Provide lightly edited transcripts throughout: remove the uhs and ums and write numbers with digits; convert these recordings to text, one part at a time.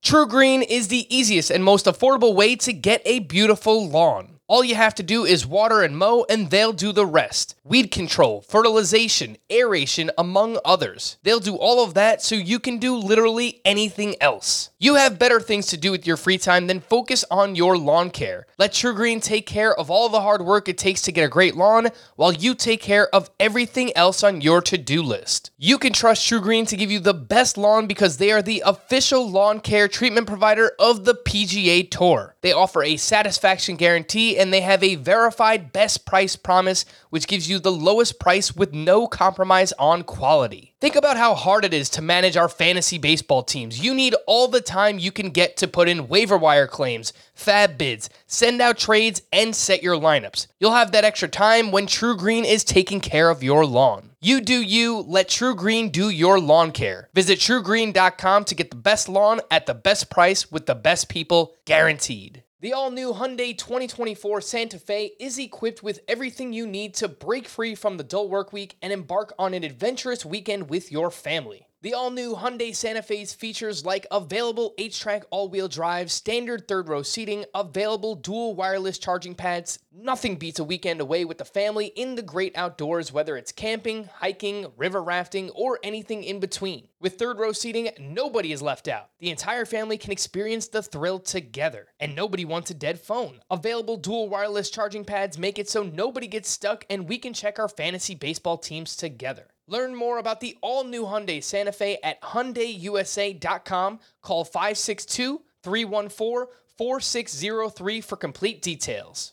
True Green is the easiest and most affordable way to get a beautiful lawn. All you have to do is water and mow, and they'll do the rest. Weed control, fertilization, aeration, among others. They'll do all of that so you can do literally anything else. You have better things to do with your free time than focus on your lawn care. Let True Green take care of all the hard work it takes to get a great lawn, while you take care of everything else on your to-do list. You can trust True Green to give you the best lawn because they are the official lawn care treatment provider of the PGA Tour. They offer a satisfaction guarantee, and they have a verified best price promise, which gives you the lowest price with no compromise on quality. Think about how hard it is to manage our fantasy baseball teams. You need all the time you can get to put in waiver wire claims, fab bids, send out trades, and set your lineups. You'll have that extra time when True Green is taking care of your lawn. You do you, let True Green do your lawn care. Visit truegreen.com to get the best lawn at the best price with the best people, guaranteed. The all-new Hyundai 2024 Santa Fe is equipped with everything you need to break free from the dull work week and embark on an adventurous weekend with your family. The all-new Hyundai Santa Fe's features like available H-Track all-wheel drive, standard third-row seating, available dual wireless charging pads. Nothing beats a weekend away with the family in the great outdoors, whether it's camping, hiking, river rafting, or anything in between. With third-row seating, nobody is left out. The entire family can experience the thrill together, and nobody wants a dead phone. Available dual wireless charging pads make it so nobody gets stuck, and we can check our fantasy baseball teams together. Learn more about the all-new Hyundai Santa Fe at HyundaiUSA.com. Call 562-314-4603 for complete details.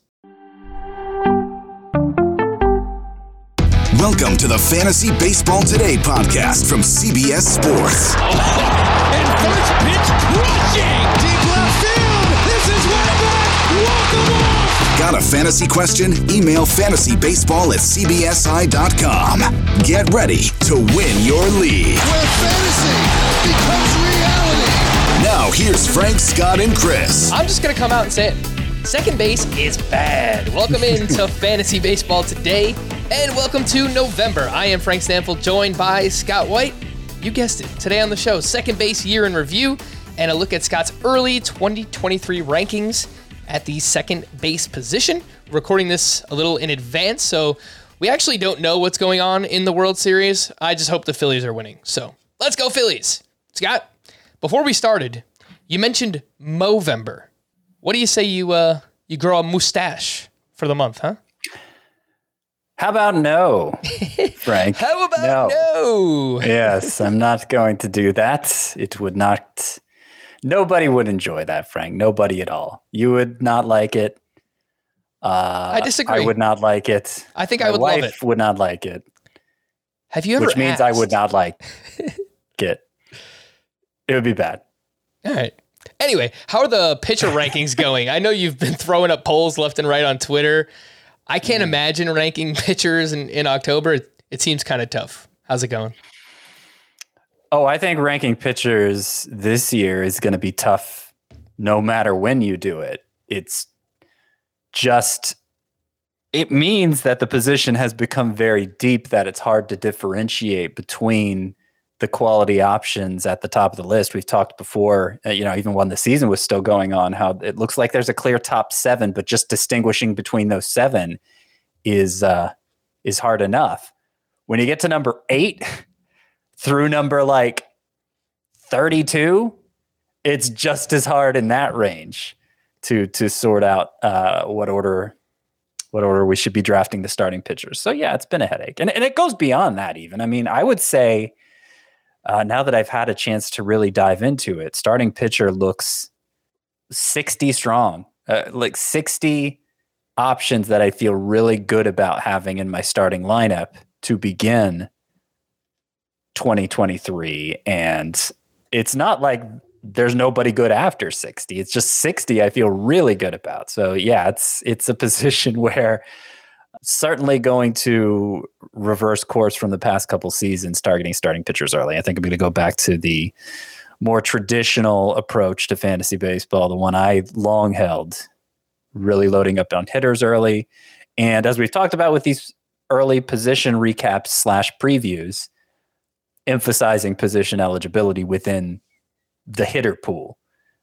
Welcome to the Fantasy Baseball Today podcast from CBS Sports. And first pitch crushing! Deep left field! This is way back! Walk the walk! Got a fantasy question? Email fantasybaseball@cbsi.com. Get ready to win your league. Where fantasy becomes reality. Now here's Frank, Scott, and Chris. I'm just going to come out and say it. Second base is bad. Welcome into Fantasy Baseball Today, and welcome to November. I am Frank Stanfield, joined by Scott White. You guessed it. Today on the show, second base year in review, and a look at Scott's early 2023 rankings at the second base position. Recording this a little in advance, so we actually don't know what's going on in the World Series. I just hope the Phillies are winning. So let's go Phillies. Scott, before we started, you mentioned Movember. What do you say you grow a mustache for the month, huh? How about no, Frank? How about no? Yes, I'm not going to do that. It would not... Nobody would enjoy that, Frank. Nobody at all. You would not like it. I disagree. I would not like it. I think I would love it. My wife would not like it. Have you ever Which means asked? I would not like it. It would be bad. All right. Anyway, how are the pitcher rankings going? I know you've been throwing up polls left and right on Twitter. I can't imagine ranking pitchers in October. It seems kind of tough. How's it going? Oh, I think ranking pitchers this year is going to be tough no matter when you do it. It means that the position has become very deep, that it's hard to differentiate between the quality options at the top of the list. We've talked before, even when the season was still going on, how it looks like there's a clear top seven, but just distinguishing between those seven is hard enough. When you get to number 8 through number 32, it's just as hard in that range to sort out what order we should be drafting the starting pitchers. So yeah, it's been a headache, and it goes beyond that even. I mean, I would say now that I've had a chance to really dive into it, starting pitcher looks 60 strong, 60 options that I feel really good about having in my starting lineup to begin 2023. And it's not like there's nobody good after 60. It's just 60 I feel really good about. So yeah, it's a position where certainly going to reverse course from the past couple seasons targeting starting pitchers early. I think I'm going to go back to the more traditional approach to fantasy baseball, the one I long held, really loading up on hitters early. And as we've talked about with these early position recaps / previews, emphasizing position eligibility within the hitter pool.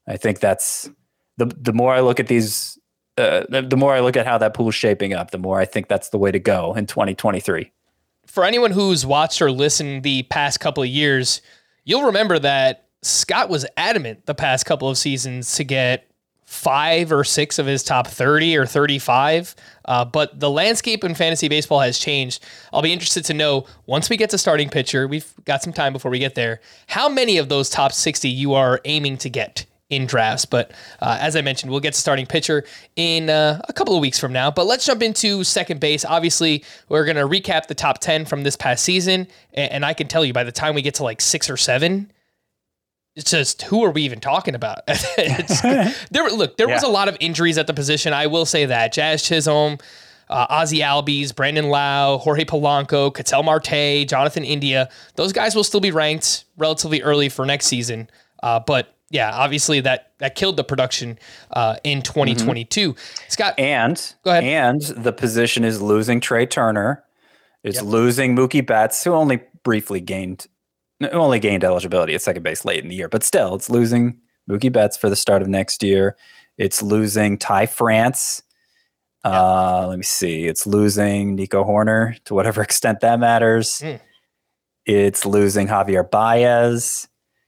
I think that's the more I look at these, the more I look at how that pool's shaping up, the more I think that's the way to go in 2023. For anyone who's watched or listened the past couple of years, you'll remember that Scott was adamant the past couple of seasons to get 5 or 6 of his top 30 or 35. But the landscape in fantasy baseball has changed. I'll be interested to know, once we get to starting pitcher, we've got some time before we get there, how many of those top 60 you are aiming to get in drafts. But as I mentioned, we'll get to starting pitcher in a couple of weeks from now. But let's jump into second base. Obviously, we're going to recap the top 10 from this past season. And I can tell you, by the time we get to like 6 or 7, it's just, who are we even talking about? There was a lot of injuries at the position. I will say that. Jazz Chisholm, Ozzie Albies, Brandon Lau, Jorge Polanco, Ketel Marte, Jonathan India. Those guys will still be ranked relatively early for next season. But yeah, obviously that killed the production in 2022. Scott, go ahead. And the position is losing Trey Turner. It's losing Mookie Betts, who only gained eligibility at second base late in the year, but still, it's losing Mookie Betts for the start of next year. It's losing Ty France. Let me see. It's losing Nico Horner to whatever extent that matters. It's losing Javier Baez.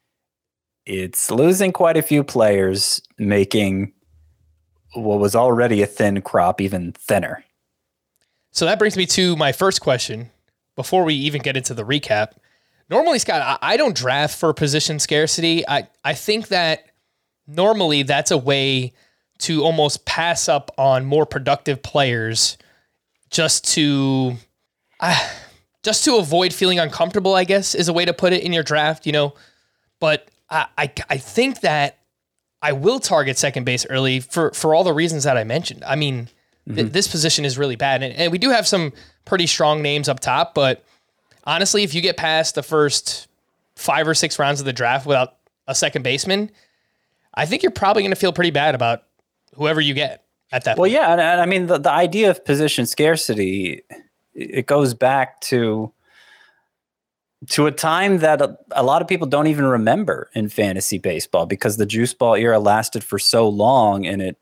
It's losing quite a few players, making what was already a thin crop even thinner. So that brings me to my first question before we even get into the recap. Normally, Scott, I don't draft for position scarcity. I think that normally that's a way to almost pass up on more productive players just to avoid feeling uncomfortable, I guess, is a way to put it in your draft, But I think that I will target second base early for all the reasons that I mentioned. I mean, this position is really bad. And we do have some pretty strong names up top, but honestly, if you get past the first 5 or 6 rounds of the draft without a second baseman, I think you're probably going to feel pretty bad about whoever you get at that point. Well, yeah, and I mean, the idea of position scarcity, it goes back to a time that a lot of people don't even remember in fantasy baseball, because the juice ball era lasted for so long, and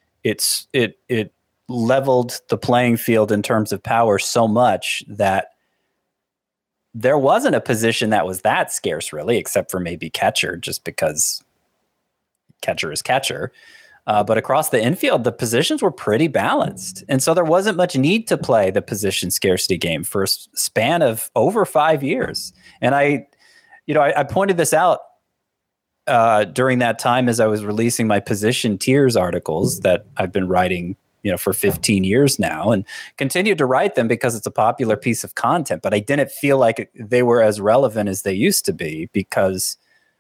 it leveled the playing field in terms of power so much that there wasn't a position that was that scarce, really, except for maybe catcher, just because catcher is catcher. But across the infield, the positions were pretty balanced. And so there wasn't much need to play the position scarcity game for a span of over 5 years. And I pointed this out during that time as I was releasing my position tiers articles that I've been writing for 15 years now, and continued to write them because it's a popular piece of content. But I didn't feel like they were as relevant as they used to be, because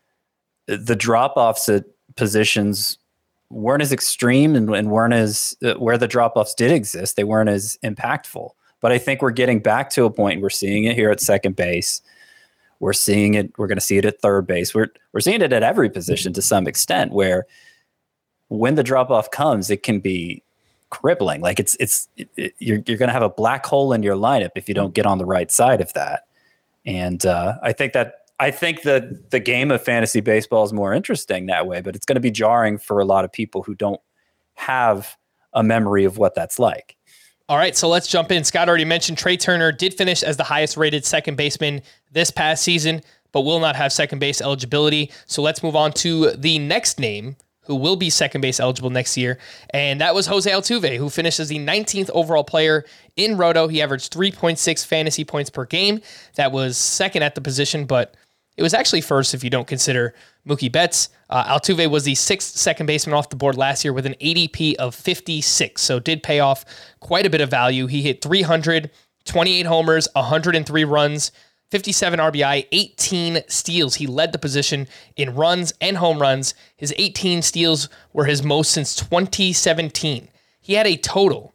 the drop-offs at positions weren't as extreme and weren't as where the drop-offs did exist, they weren't as impactful. But I think we're getting back to a point, we're seeing it here at second base. We're seeing it. We're going to see it at third base. We're seeing it at every position to some extent, where when the drop-off comes, it can be crippling. Like you're going to have a black hole in your lineup if you don't get on the right side of that. And I think that the game of fantasy baseball is more interesting that way, but it's going to be jarring for a lot of people who don't have a memory of what that's like. All right, so let's jump in. Scott already mentioned Trey Turner did finish as the highest rated second baseman this past season, but will not have second base eligibility. So let's move on to the next name who will be second base eligible next year, and that was Jose Altuve, who finished as the 19th overall player in Roto. He averaged 3.6 fantasy points per game. That was second at the position, but it was actually first if you don't consider Mookie Betts. Altuve was the 6th second baseman off the board last year with an ADP of 56, so did pay off quite a bit of value. He hit 300, 28 homers, 103 runs, 57 RBI, 18 steals. He led the position in runs and home runs. His 18 steals were his most since 2017. He had a total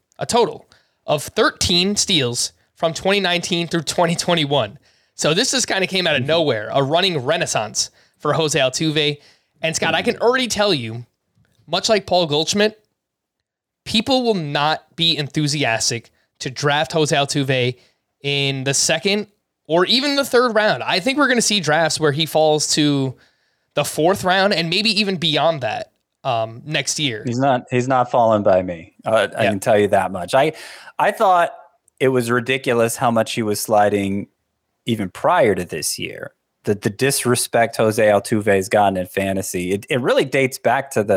of 13 steals from 2019 through 2021. So this just kind of came out of nowhere, a running renaissance for Jose Altuve. And Scott, I can already tell you, much like Paul Goldschmidt, people will not be enthusiastic to draft Jose Altuve in the second or even the third round. I think we're going to see drafts where he falls to the 4th round and maybe even beyond that next year. He's not falling by me. I can tell you that much. I thought it was ridiculous how much he was sliding even prior to this year. The disrespect Jose Altuve has gotten in fantasy, it really dates back to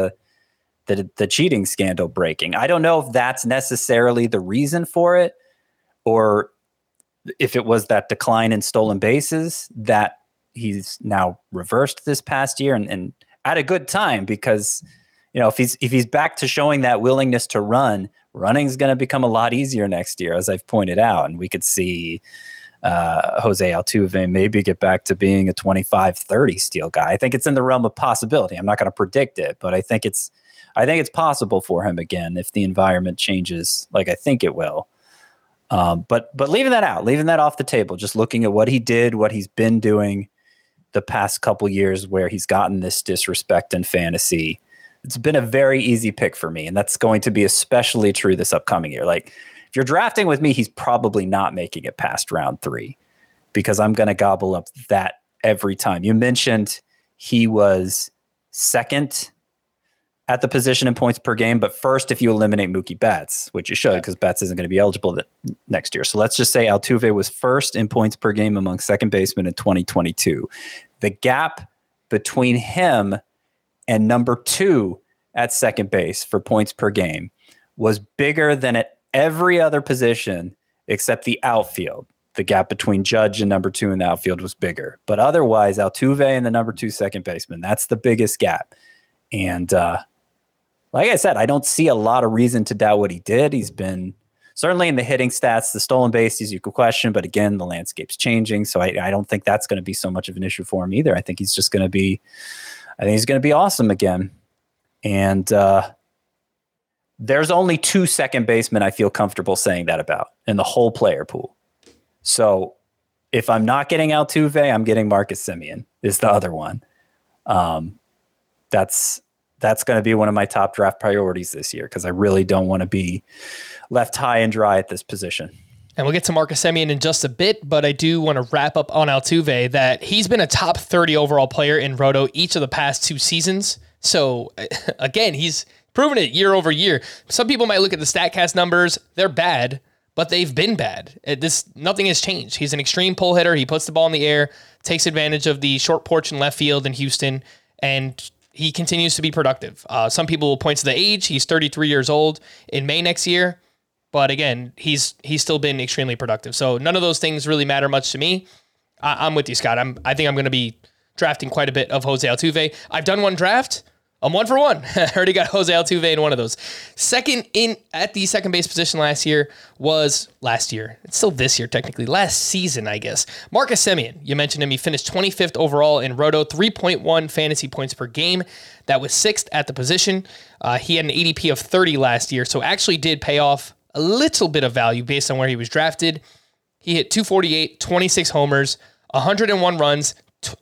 the cheating scandal breaking. I don't know if that's necessarily the reason for it, or if it was that decline in stolen bases that he's now reversed this past year, and at a good time, because if he's back to showing that willingness to running is going to become a lot easier next year, as I've pointed out, and we could see Jose Altuve maybe get back to being a 25-30 steal guy. I think it's in the realm of possibility. I'm not going to predict it, but I think it's possible for him again if the environment changes like I think it will. But leaving that off the table, just looking at what he did, what he's been doing the past couple years where he's gotten this disrespect in fantasy, it's been a very easy pick for me. And that's going to be especially true this upcoming year. Like, if you're drafting with me, he's probably not making it past round 3 because I'm going to gobble up that every time. You mentioned he was second at the position in points per game, but first if you eliminate Mookie Betts, which you should because Betts isn't going to be eligible next year. So let's just say Altuve was first in points per game among second basemen in 2022. The gap between him and number 2 at second base for points per game was bigger than at every other position except the outfield. The gap between Judge and number 2 in the outfield was bigger. But otherwise, Altuve and the number 2 second baseman, that's the biggest gap. And like I said, I don't see a lot of reason to doubt what he did. He's been certainly in the hitting stats, the stolen bases you could question, but again, the landscape's changing. So I don't think that's going to be so much of an issue for him either. I think he's going to be awesome again. And there's only 2 second basemen I feel comfortable saying that about in the whole player pool. So if I'm not getting Altuve, I'm getting Marcus Semien is the other one. That's going to be one of my top draft priorities this year because I really don't want to be left high and dry at this position. And we'll get to Marcus Semien in just a bit, but I do want to wrap up on Altuve that he's been a top 30 overall player in Roto each of the past 2 seasons. So again, he's proven it year over year. Some people might look at the StatCast numbers. They're bad, but they've been bad. Nothing has changed. He's an extreme pull hitter. He puts the ball in the air, takes advantage of the short porch in left field in Houston, and he continues to be productive. Some people will point to the age. He's 33 years old in May next year. But again, he's still been extremely productive. So none of those things really matter much to me. I'm with you, Scott. I think I'm going to be drafting quite a bit of Jose Altuve. I've done one draft. I'm 1 for 1. I already got Jose Altuve in one of those. Second in at the second base position last year was last year. It's still this year, technically. Last season, I guess. Marcus Semien. You mentioned him. He finished 25th overall in Roto, 3.1 fantasy points per game. That was 6th at the position. He had an ADP of 30 last year, so actually did pay off a little bit of value based on where he was drafted. He hit 248, 26 homers, 101 runs,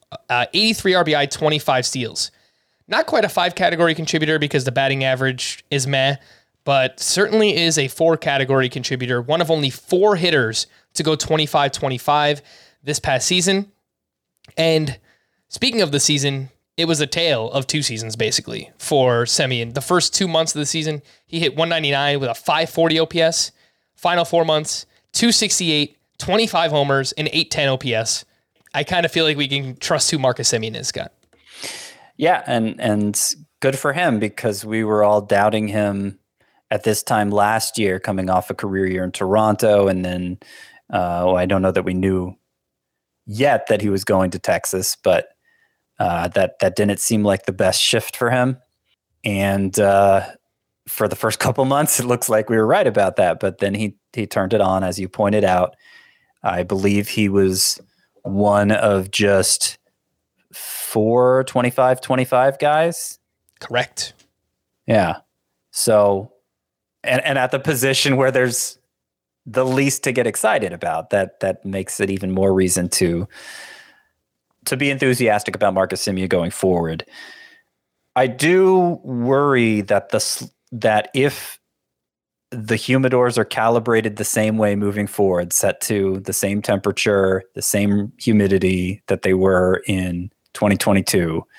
83 RBI, 25 steals. Not quite a 5-category contributor because the batting average is meh, but certainly is a 4-category contributor. One of only 4 hitters to go 25-25 this past season. And speaking of the season, it was a tale of 2 seasons basically for Semien. The first 2 months of the season, he hit 199 with a 540 OPS. Final 4 months, 268, 25 homers, and 810 OPS. I kind of feel like we can trust who Marcus Semien is, Scott. Yeah, and good for him because we were all doubting him at this time last year coming off a career year in Toronto. And then I don't know that we knew yet that he was going to Texas, but that didn't seem like the best shift for him. And for the first couple months, it looks like we were right about that. But then he turned it on, as you pointed out. I believe he was one of just 4 25-25 guys. Correct. Yeah. So, and at the position where there's the least to get excited about, that makes it even more reason to be enthusiastic about Marcus Semien going forward. I do worry that that if the humidors are calibrated the same way moving forward, set to the same temperature, the same humidity that they were in 2022,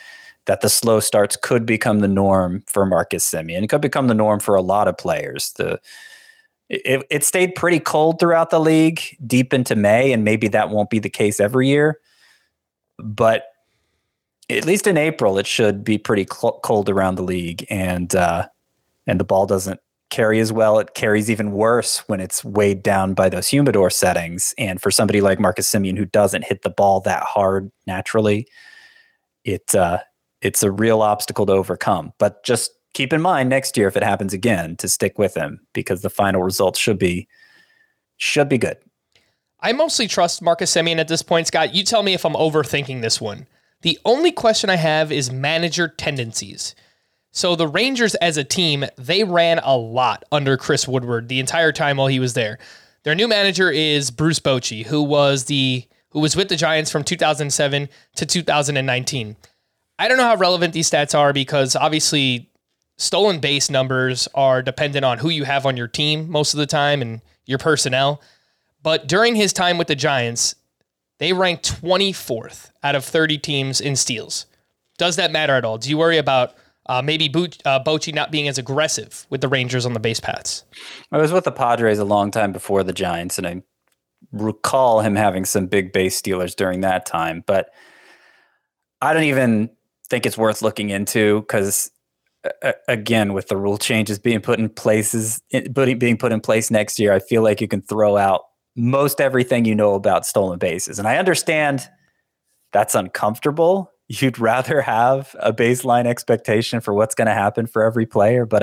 that the slow starts could become the norm for Marcus Semien. It could become the norm for a lot of players. It stayed pretty cold throughout the league deep into May, and maybe that won't be the case every year. But at least in April, it should be pretty cold around the league, and the ball doesn't carry as well. It carries even worse when it's weighed down by those humidor settings. And for somebody like Marcus Semien, who doesn't hit the ball that hard naturally, it's a real obstacle to overcome. But just keep in mind next year, if it happens again, to stick with him, because the final results should be good. I mostly trust Marcus Semien at this point, Scott. You tell me if I'm overthinking this one. The only question I have is manager tendencies. So the Rangers as a team, they ran a lot under Chris Woodward the entire time while he was there. Their new manager is Bruce Bochy, who was with the Giants from 2007 to 2019. I don't know how relevant these stats are, because obviously stolen base numbers are dependent on who you have on your team most of the time and your personnel. But during his time with the Giants, they ranked 24th out of 30 teams in steals. Does that matter at all? Do you worry about maybe Bochy not being as aggressive with the Rangers on the base paths? I was with the Padres a long time before the Giants, and I recall him having some big base stealers during that time. But I don't even think it's worth looking into, because again, with the rule changes being put in place next year, I feel like you can throw out most everything you know about stolen bases. And I understand that's uncomfortable. You'd rather have a baseline expectation for what's going to happen for every player, but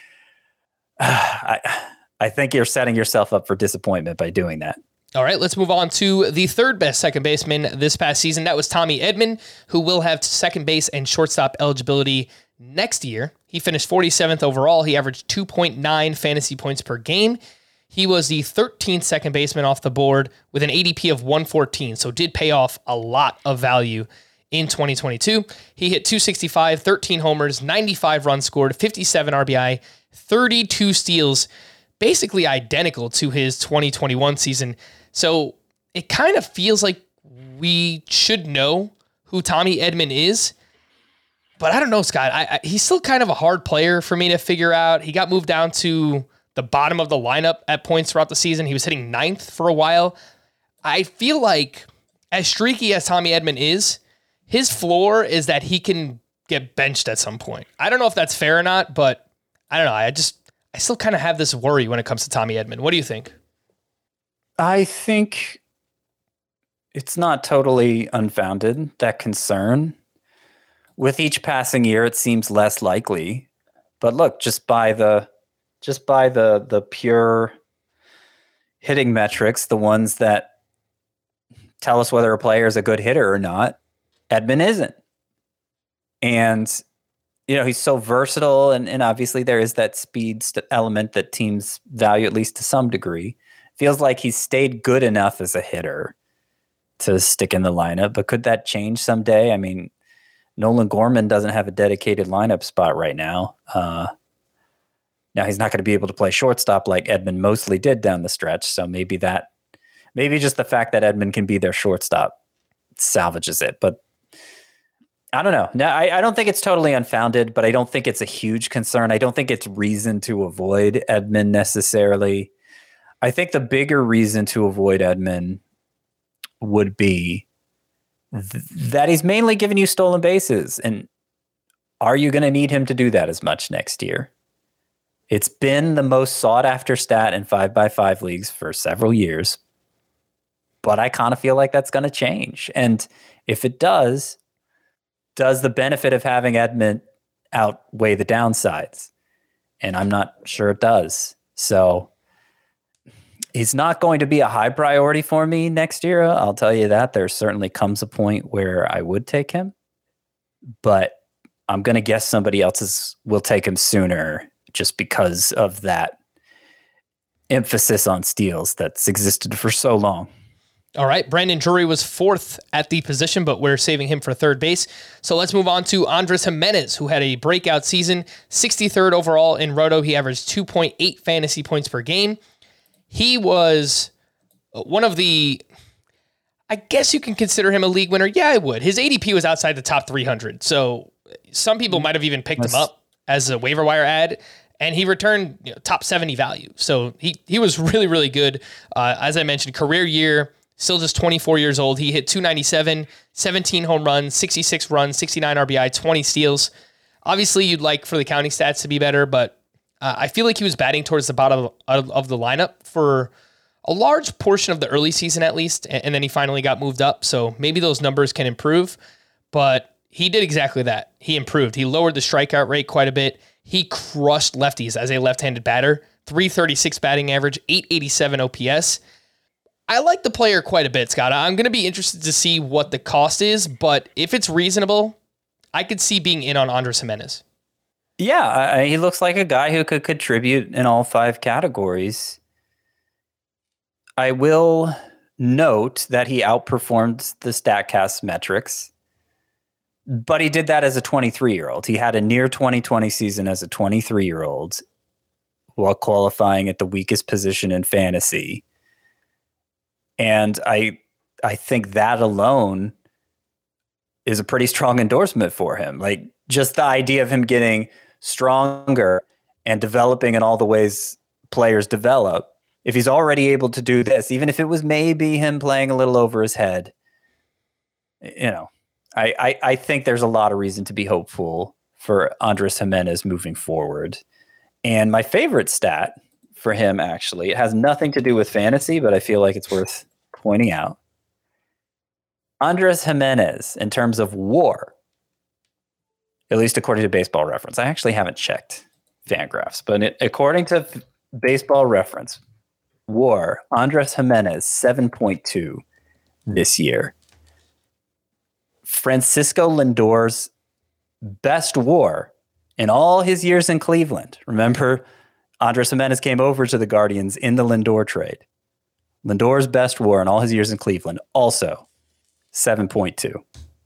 I think you're setting yourself up for disappointment by doing that. All right, let's move on to the third best second baseman this past season. That was Tommy Edman, who will have second base and shortstop eligibility next year. He finished 47th overall. He averaged 2.9 fantasy points per game. He was the 13th second baseman off the board with an ADP of 114, so did pay off a lot of value in 2022. He hit 265, 13 homers, 95 runs scored, 57 RBI, 32 steals, basically identical to his 2021 season. So it kind of feels like we should know who Tommy Edman is, but I don't know, Scott. He's still kind of a hard player for me to figure out. He got moved down to the bottom of the lineup at points throughout the season. He was hitting 9th for a while. I feel like, as streaky as Tommy Edman is, his floor is that he can get benched at some point. I don't know if that's fair or not, but I don't know. I still kind of have this worry when it comes to Tommy Edman. What do you think? I think it's not totally unfounded, that concern. With each passing year, it seems less likely. But look, just by the pure hitting metrics, the ones that tell us whether a player is a good hitter or not, Edman isn't. And, he's so versatile, and obviously there is that speed element that teams value, at least to some degree. Feels like he's stayed good enough as a hitter to stick in the lineup, but could that change someday? I mean, Nolan Gorman doesn't have a dedicated lineup spot right now. Now he's not going to be able to play shortstop like Edman mostly did down the stretch. So maybe just the fact that Edman can be their shortstop salvages it. But I don't know. No, I don't think it's totally unfounded, but I don't think it's a huge concern. I don't think it's reason to avoid Edman necessarily. I think the bigger reason to avoid Edman would be that he's mainly giving you stolen bases. And are you going to need him to do that as much next year? It's been the most sought after stat in 5x5 leagues for several years, but I kind of feel like that's going to change. And if it does the benefit of having Edman outweigh the downsides? And I'm not sure it does. So he's not going to be a high priority for me next year. I'll tell you that. There certainly comes a point where I would take him, but I'm going to guess somebody else will take him sooner, just because of that emphasis on steals that's existed for so long. All right, Brandon Drury was 4th at the position, but we're saving him for third base. So let's move on to Andres Gimenez, who had a breakout season, 63rd overall in Roto. He averaged 2.8 fantasy points per game. He was one of the, I guess you can consider him a league winner. Yeah, I would. His ADP was outside the top 300. So some people might have even picked him up as a waiver wire ad, and he returned top 70 value. So he was really, really good. As I mentioned, career year, still just 24 years old. He hit 297, 17 home runs, 66 runs, 69 RBI, 20 steals. Obviously, you'd like for the counting stats to be better, but I feel like he was batting towards the bottom of the lineup for a large portion of the early season at least, and then he finally got moved up. So maybe those numbers can improve, but he did exactly that. He improved. He lowered the strikeout rate quite a bit. He crushed lefties as a left-handed batter, 336 batting average, 887 OPS. I like the player quite a bit, Scott. I'm going to be interested to see what the cost is, but if it's reasonable, I could see being in on Andres Gimenez. Yeah, he looks like a guy who could contribute in all 5 categories. I will note that he outperformed the StatCast metrics, but he did that as a 23-year-old. He had a near 2020 season as a 23-year-old while qualifying at the weakest position in fantasy. And I think that alone is a pretty strong endorsement for him. Like, just the idea of him getting stronger and developing in all the ways players develop. If he's already able to do this, even if it was maybe him playing a little over his head, I think there's a lot of reason to be hopeful for Andres Gimenez moving forward. And my favorite stat for him, actually, it has nothing to do with fantasy, but I feel like it's worth pointing out. Andres Gimenez, in terms of WAR, at least according to Baseball Reference. I actually haven't checked Fangraphs, but according to Baseball Reference, WAR, Andres Gimenez, 7.2 this year. Francisco Lindor's best WAR in all his years in Cleveland. Remember, Andres Gimenez came over to the Guardians in the Lindor trade. Lindor's best WAR in all his years in Cleveland, also 7.2.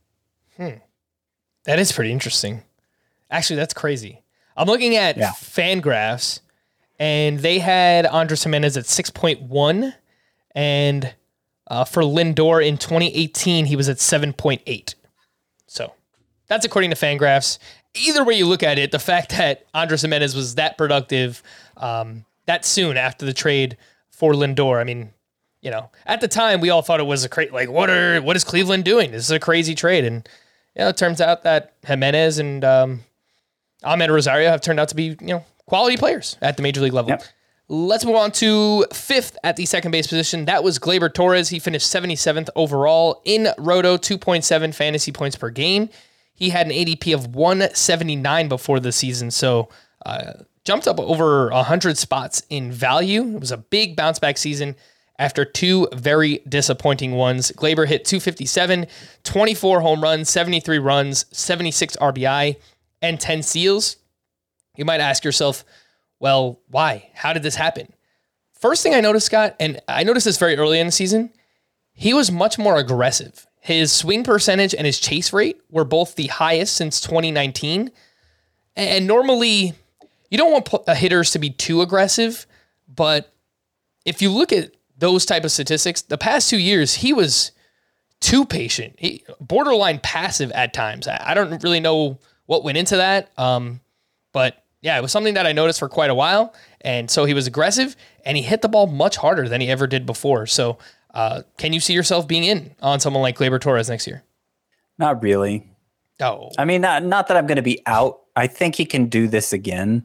That is pretty interesting. Actually, that's crazy. I'm looking at Fangraphs, and they had Andres Gimenez at 6.1, and for Lindor in 2018, he was at 7.8. So that's according to Fangraphs. Either way you look at it, the fact that Andres Gimenez was that productive that soon after the trade for Lindor, I mean, at the time we all thought it was a crazy, like, what is Cleveland doing? This is a crazy trade. And it turns out that Gimenez and Ahmed Rosario have turned out to be, quality players at the major league level. Yep. Let's move on to 5th at the second base position. That was Gleyber Torres. He finished 77th overall in Roto, 2.7 fantasy points per game. He had an ADP of 179 before the season, so jumped up over 100 spots in value. It was a big bounce back season after 2 very disappointing ones. Gleyber hit 257, 24 home runs, 73 runs, 76 RBI, and 10 steals. You might ask yourself, well, why? How did this happen? First thing I noticed, Scott, and I noticed this very early in the season, he was much more aggressive. His swing percentage and his chase rate were both the highest since 2019. And normally, you don't want hitters to be too aggressive, but if you look at those type of statistics, the past 2 years, he was too patient, borderline passive at times. I don't really know what went into that, but yeah, it was something that I noticed for quite a while. And so he was aggressive, and he hit the ball much harder than he ever did before. So can you see yourself being in on someone like Gleyber Torres next year? Not really. Oh, I mean, not that I'm going to be out. I think he can do this again.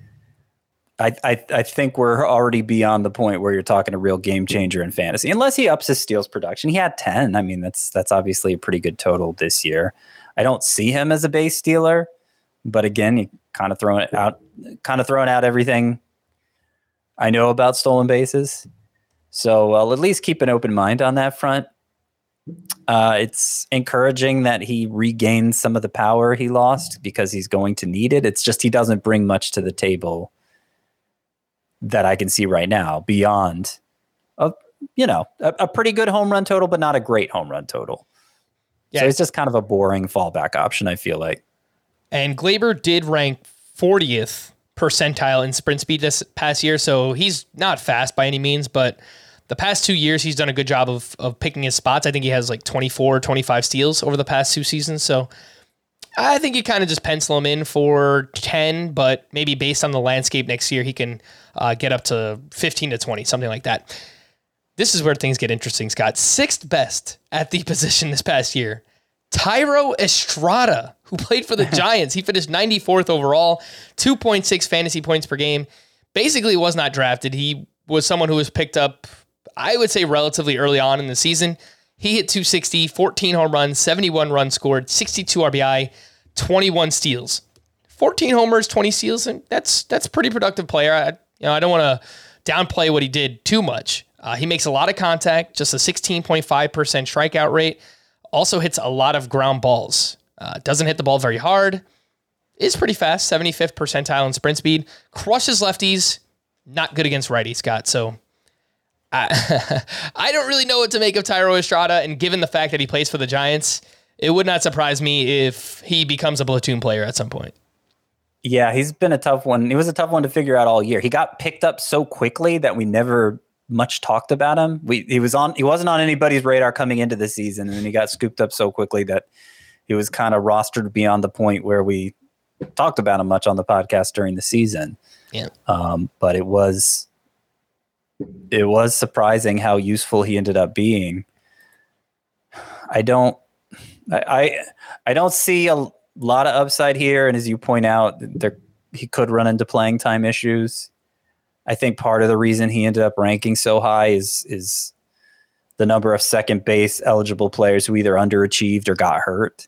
I think we're already beyond the point where you're talking a real game changer in fantasy, unless he ups his steals production. He had 10. I mean, that's obviously a pretty good total this year. I don't see him as a base stealer, but again, you kind of throwing out everything I know about stolen bases. So I'll at least keep an open mind on that front. It's encouraging that he regained some of the power he lost because he's going to need it. It's just he doesn't bring much to the table that I can see right now beyond a pretty good home run total, but not a great home run total. Yeah. So it's just kind of a boring fallback option, I feel like. And Gleyber did rank 40th percentile in sprint speed this past year, so he's not fast by any means, but the past 2 years, he's done a good job of picking his spots. I think he has like 24, 25 steals over the past 2 seasons, so I think you kind of just pencil him in for 10, but maybe based on the landscape next year, he can get up to 15 to 20, something like that. This is where things get interesting, Scott. 6th best at the position this past year. Thairo Estrada, who played for the Giants. He finished 94th overall, 2.6 fantasy points per game. Basically was not drafted. He was someone who was picked up, I would say, relatively early on in the season. He hit 260, 14 home runs, 71 runs scored, 62 RBI, 21 steals. 14 homers, 20 steals, and that's pretty productive player. I don't want to downplay what he did too much. He makes a lot of contact, just a 16.5% strikeout rate. Also hits a lot of ground balls. Doesn't hit the ball very hard. Is pretty fast, 75th percentile in sprint speed. Crushes lefties. Not good against righties, Scott. So I don't really know what to make of Thairo Estrada, and given the fact that he plays for the Giants, it would not surprise me if he becomes a platoon player at some point. Yeah, he's been a tough one. He was a tough one to figure out all year. He got picked up so quickly that we never much talked about him. He wasn't on anybody's radar coming into the season, and then he got scooped up so quickly that he was kind of rostered beyond the point where we talked about him much on the podcast during the season. Yeah. But it was surprising how useful he ended up being. I don't see a lot of upside here, and as you point out, he could run into playing time issues. I think part of the reason he ended up ranking so high is the number of second base eligible players who either underachieved or got hurt.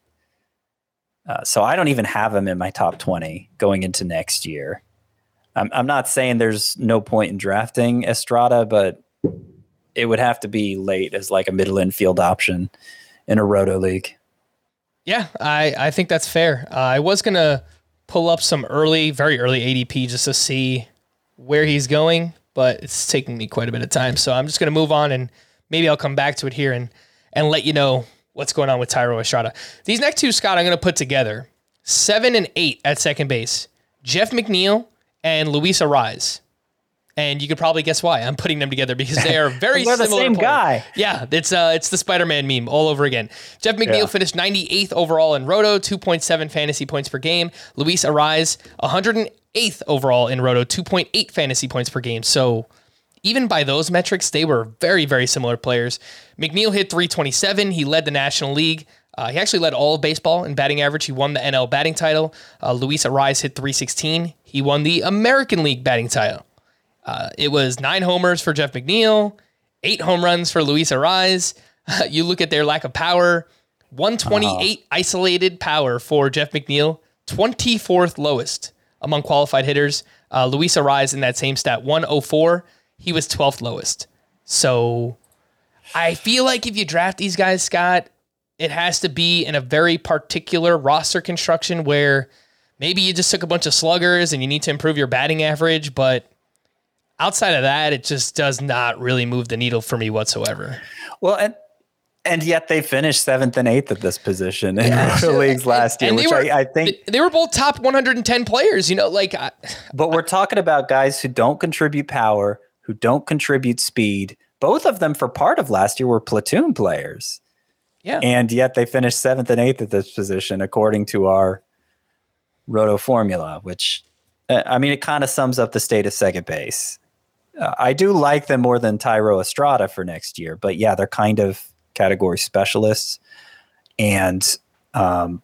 So I don't even have him in my top 20 going into next year. I'm not saying there's no point in drafting Estrada, but it would have to be late as like a middle infield option in a roto league. Yeah, I think that's fair. I was going to pull up some very early ADP just to see where he's going, but it's taking me quite a bit of time. So I'm just going to move on, and maybe I'll come back to it here and let you know what's going on with Thairo Estrada. These next two, Scott, I'm going to put together. 7 and 8 at second base. Jeff McNeil and Luis Arraez. And you could probably guess why I'm putting them together, because they are very They're similar. the same guy. Yeah, it's the Spider-Man meme all over again. Jeff McNeil finished 98th overall in Roto, 2.7 fantasy points per game. Luis Arraez, 108th overall in Roto, 2.8 fantasy points per game. So even by those metrics, they were very, very similar players. McNeil hit 327. He led the National League. He actually led all of baseball in batting average. He won the NL batting title. Luis Arraez hit 316. He won the American League batting title. It was 9 homers for Jeff McNeil, 8 home runs for Luis Arraez. You look at their lack of power, 128 isolated power for Jeff McNeil, 24th lowest among qualified hitters. Luis Arraez in that same stat, 104. He was 12th lowest. So I feel like if you draft these guys, Scott, it has to be in a very particular roster construction where maybe you just took a bunch of sluggers and you need to improve your batting average, but outside of that, it just does not really move the needle for me whatsoever. Well, and yet they finished 7th and 8th at this position in the leagues last year, which I think they were both top 110 players, but we're talking about guys who don't contribute power, who don't contribute speed. Both of them for part of last year were platoon players. Yeah. And yet they finished 7th and 8th at this position, according to our Roto formula, which, it kind of sums up the state of second base. I do like them more than Thairo Estrada for next year, but yeah, they're kind of category specialists. And when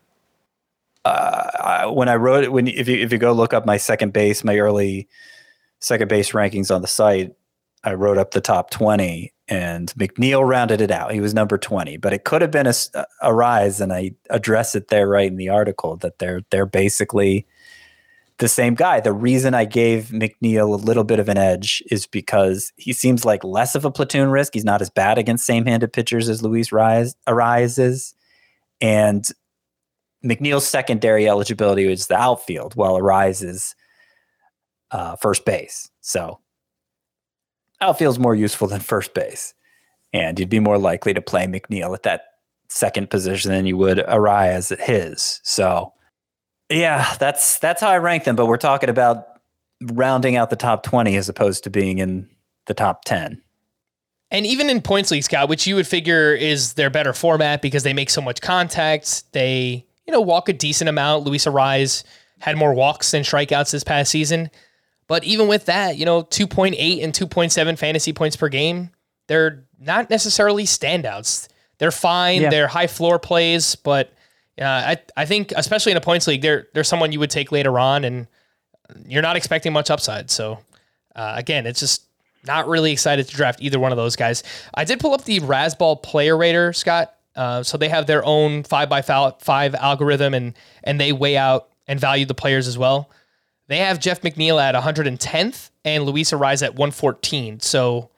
I wrote it, if you go look up my early second base rankings on the site, I wrote up the top 20, and McNeil rounded it out. He was number 20, but it could have been a rise, and I address it there right in the article that they're basically the same guy. The reason I gave McNeil a little bit of an edge is because he seems like less of a platoon risk. He's not as bad against same-handed pitchers as Luis Arraez is. And McNeil's secondary eligibility is the outfield, while Arraez is first base. So outfield's more useful than first base. And you'd be more likely to play McNeil at that second position than you would Arraez at his. So yeah, that's how I rank them, but we're talking about rounding out the top 20 as opposed to being in the top 10. And even in points league, Scott, which you would figure is their better format because they make so much contact, they walk a decent amount. Luis Arraez had more walks than strikeouts this past season. But even with that, 2.8 and 2.7 fantasy points per game, they're not necessarily standouts. They're fine. Yeah. They're high floor plays, but I think, especially in a points league, they're someone you would take later on, and you're not expecting much upside. So, again, it's just not really excited to draft either one of those guys. I did pull up the Razzball Player Rater, Scott. So they have their own 5x5 algorithm, and they weigh out and value the players as well. They have Jeff McNeil at 110th and Luis Arraez at 114. So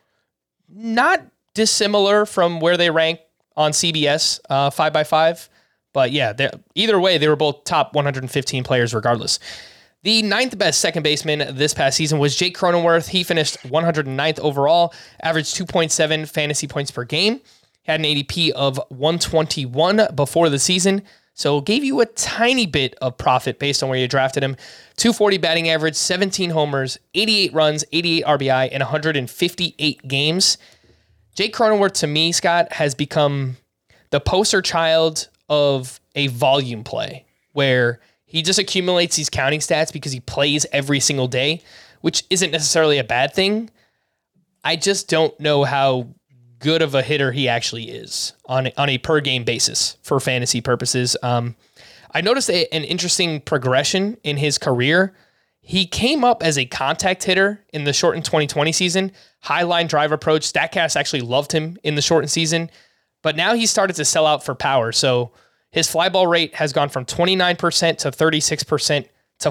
not dissimilar from where they rank on CBS 5x5. But yeah, either way, they were both top 115 players regardless. The 9th best second baseman this past season was Jake Cronenworth. He finished 109th overall, averaged 2.7 fantasy points per game, had an ADP of 121 before the season, so gave you a tiny bit of profit based on where you drafted him. 240 batting average, 17 homers, 88 runs, 88 RBI, and 158 games. Jake Cronenworth, to me, Scott, has become the poster child of a volume play where he just accumulates these counting stats because he plays every single day, which isn't necessarily a bad thing. I just don't know how good of a hitter he actually is on a per game basis for fantasy purposes. I noticed an interesting progression in his career. He came up as a contact hitter in the shortened 2020 season, high line drive approach. StatCast actually loved him in the shortened season, but now he started to sell out for power. So his fly ball rate has gone from 29% to 36% to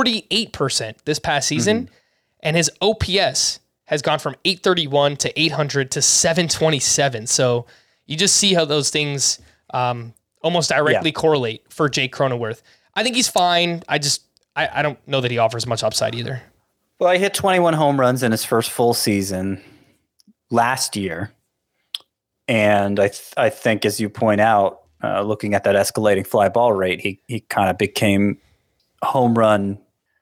48% this past season. And his OPS has gone from 831 to 800 to 727. So you just see how those things almost directly correlate for Jake Cronenworth. I think he's fine. I don't know that he offers much upside either. Well, he hit 21 home runs in his first full season last year. And I think, as you point out, looking at that escalating fly ball rate, he kind of became home run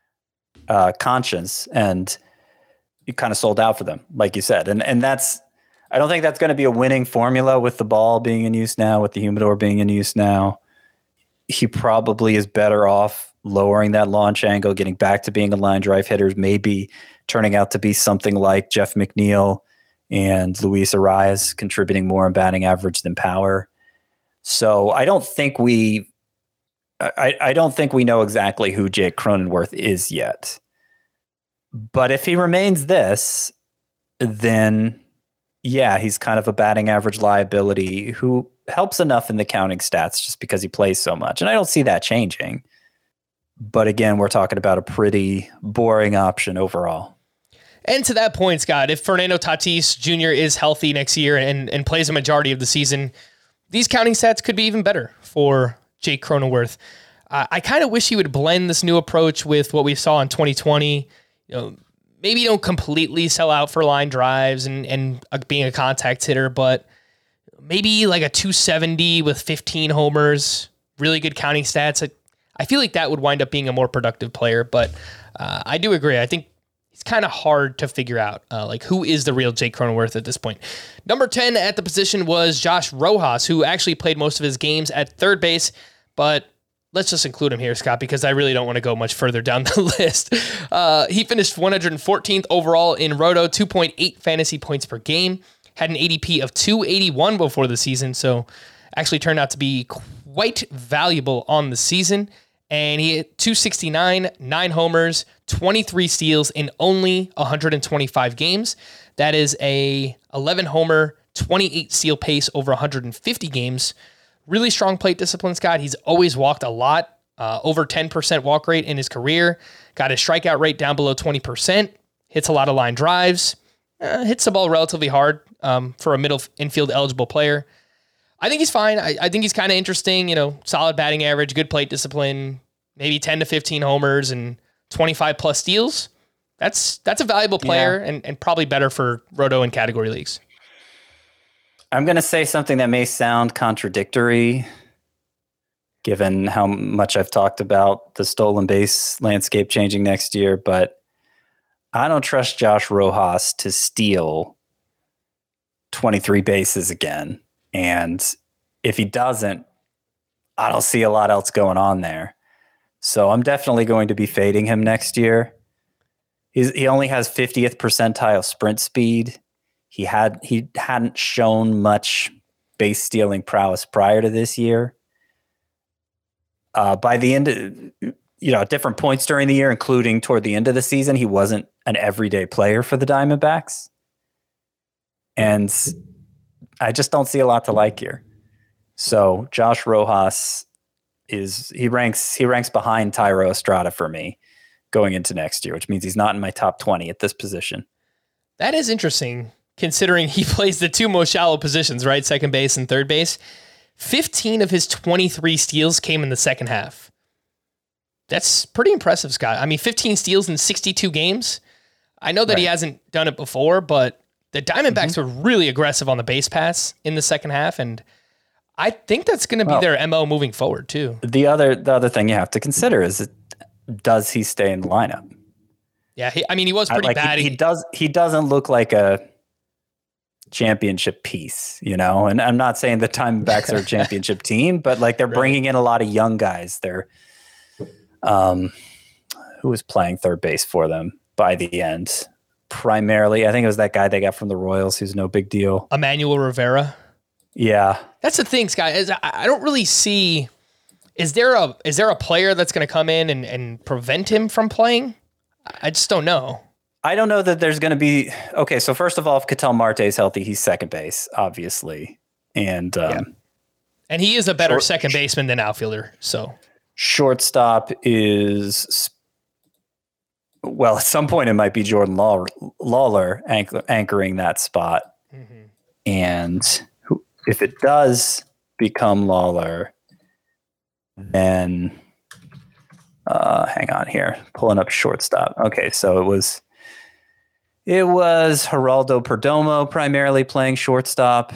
conscious, and he kind of sold out for them, like you said. And that's, I don't think that's going to be a winning formula with the ball being in use now, with the humidor being in use now. He probably is better off lowering that launch angle, getting back to being a line drive hitter, maybe turning out to be something like Jeff McNeil and Luis Arraez, contributing more in batting average than power. So I don't think we know exactly who Jake Cronenworth is yet. But if he remains this, then yeah, he's kind of a batting average liability who helps enough in the counting stats just because he plays so much. And I don't see that changing. But again, we're talking about a pretty boring option overall. And to that point, Scott, if Fernando Tatis Jr. is healthy next year and plays a majority of the season, these counting stats could be even better for Jake Cronenworth. I kind of wish he would blend this new approach with what we saw in 2020. Maybe you don't completely sell out for line drives and being a contact hitter, but maybe like a 270 with 15 homers, really good counting stats. I feel like that would wind up being a more productive player, but I do agree. I think it's kind of hard to figure out like who is the real Jake Cronenworth at this point. Number 10 at the position was Josh Rojas, who actually played most of his games at third base, but let's just include him here, Scott, because I really don't want to go much further down the list. He finished 114th overall in Roto, 2.8 fantasy points per game, had an ADP of 281 before the season, so actually turned out to be quite valuable on the season. And he hit 269, 9 homers, 23 steals in only 125 games. That is a 11 homer, 28 steal pace over 150 games. Really strong plate discipline, Scott. He's always walked a lot, over 10% walk rate in his career. Got his strikeout rate down below 20%. Hits a lot of line drives. Hits the ball relatively hard for a middle infield eligible player. I think he's fine. I think he's kind of interesting. Solid batting average, good plate discipline, maybe 10 to 15 homers and 25 plus steals. That's a valuable player and probably better for Roto and category leagues. I'm going to say something that may sound contradictory, given how much I've talked about the stolen base landscape changing next year, but I don't trust Josh Rojas to steal 23 bases again. And if he doesn't, I don't see a lot else going on there. So I'm definitely going to be fading him next year. He only has 50th percentile sprint speed. He hadn't shown much base stealing prowess prior to this year. By the end of, at different points during the year, including toward the end of the season, he wasn't an everyday player for the Diamondbacks. And I just don't see a lot to like here. So Josh Rojas ranks behind Thairo Estrada for me going into next year, which means he's not in my top 20 at this position. That is interesting, considering he plays the two most shallow positions, right? Second base and third base. 15 of his 23 steals came in the second half. That's pretty impressive, Scott. I mean, 15 steals in 62 games. I know that he hasn't done it before, but the Diamondbacks were really aggressive on the base pass in the second half, and I think that's going to be their MO moving forward too. The other thing you have to consider is, does he stay in the lineup? Yeah, he was pretty bad. He doesn't look like a championship piece, and I'm not saying the Diamondbacks are a championship team, but like they're bringing in a lot of young guys. They're who was playing third base for them by the end? Primarily, I think it was that guy they got from the Royals, who's no big deal. Emmanuel Rivera. Yeah, that's the thing, Scott. Is I don't really see. Is there a player that's going to come in and prevent him from playing? I just don't know. I don't know that there's going to be. Okay, so first of all, if Ketel Marte is healthy, he's second base, obviously, and and he is a better second baseman than outfielder. So shortstop is. Well, at some point it might be Jordan Lawler anchoring that spot. Mm-hmm. And if it does become Lawler, then hang on here, pulling up shortstop. Okay, so it was Geraldo Perdomo primarily playing shortstop.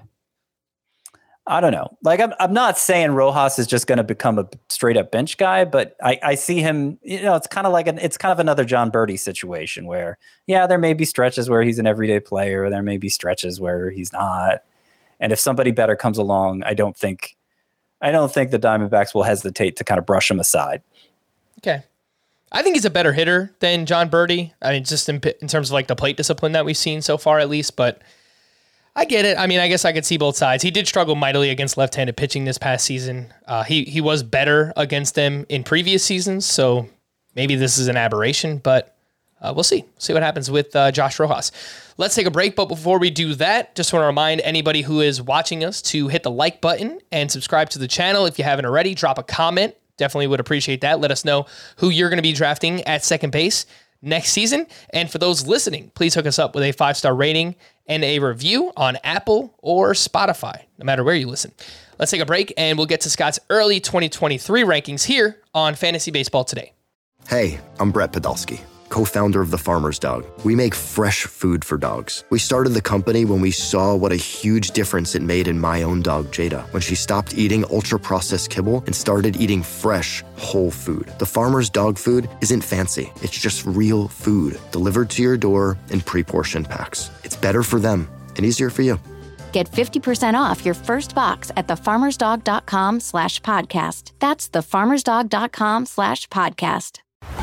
I don't know. Like I'm not saying Rojas is just going to become a straight up bench guy, but I see him. It's kind of another John Birdie situation where there may be stretches where he's an everyday player, or there may be stretches where he's not. And if somebody better comes along, I don't think the Diamondbacks will hesitate to kind of brush him aside. Okay, I think he's a better hitter than John Birdie. I mean, just in terms of like the plate discipline that we've seen so far, at least, but. I get it. I mean, I guess I could see both sides. He did struggle mightily against left-handed pitching this past season. He was better against them in previous seasons, so maybe this is an aberration, but we'll see. See what happens with Josh Rojas. Let's take a break, but before we do that, just want to remind anybody who is watching us to hit the like button and subscribe to the channel. If you haven't already, drop a comment. Definitely would appreciate that. Let us know who you're going to be drafting at second base next season. And for those listening, please hook us up with a 5-star rating and a review on Apple or Spotify, no matter where you listen. Let's take a break, and we'll get to Scott's early 2023 rankings here on Fantasy Baseball Today. Hey, I'm Brett Podolsky, co-founder of The Farmer's Dog. We make fresh food for dogs. We started the company when we saw what a huge difference it made in my own dog, Jada, when she stopped eating ultra-processed kibble and started eating fresh, whole food. The Farmer's Dog food isn't fancy. It's just real food delivered to your door in pre-portioned packs. It's better for them and easier for you. Get 50% off your first box at thefarmersdog.com/podcast. That's thefarmersdog.com/podcast.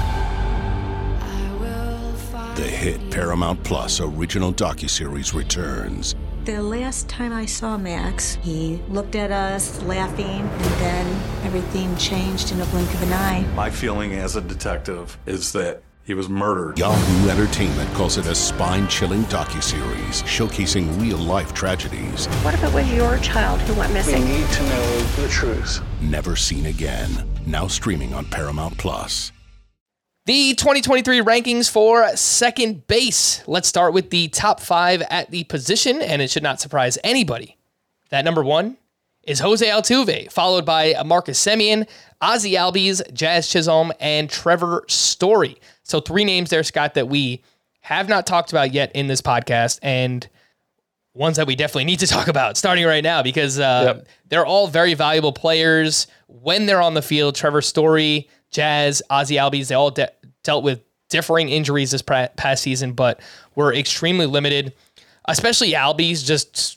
The hit Paramount Plus original docuseries returns. The last time I saw Max, he looked at us laughing, and then everything changed in a blink of an eye. My feeling as a detective is that he was murdered. Yahoo Entertainment calls it a spine-chilling docuseries showcasing real-life tragedies. What if it was your child who went missing? We need to know the truth. Never seen again. Now streaming on Paramount Plus. The 2023 rankings for second base. Let's start with the top 5 at the position, and it should not surprise anybody that number 1 is Jose Altuve, followed by Marcus Semien, Ozzie Albies, Jazz Chisholm, and Trevor Story. So 3 names there, Scott, that we have not talked about yet in this podcast, and ones that we definitely need to talk about starting right now, because they're all very valuable players when they're on the field. Trevor Story, Jazz, Ozzie Albies, they all dealt with differing injuries this past season, but were extremely limited, especially Albies, just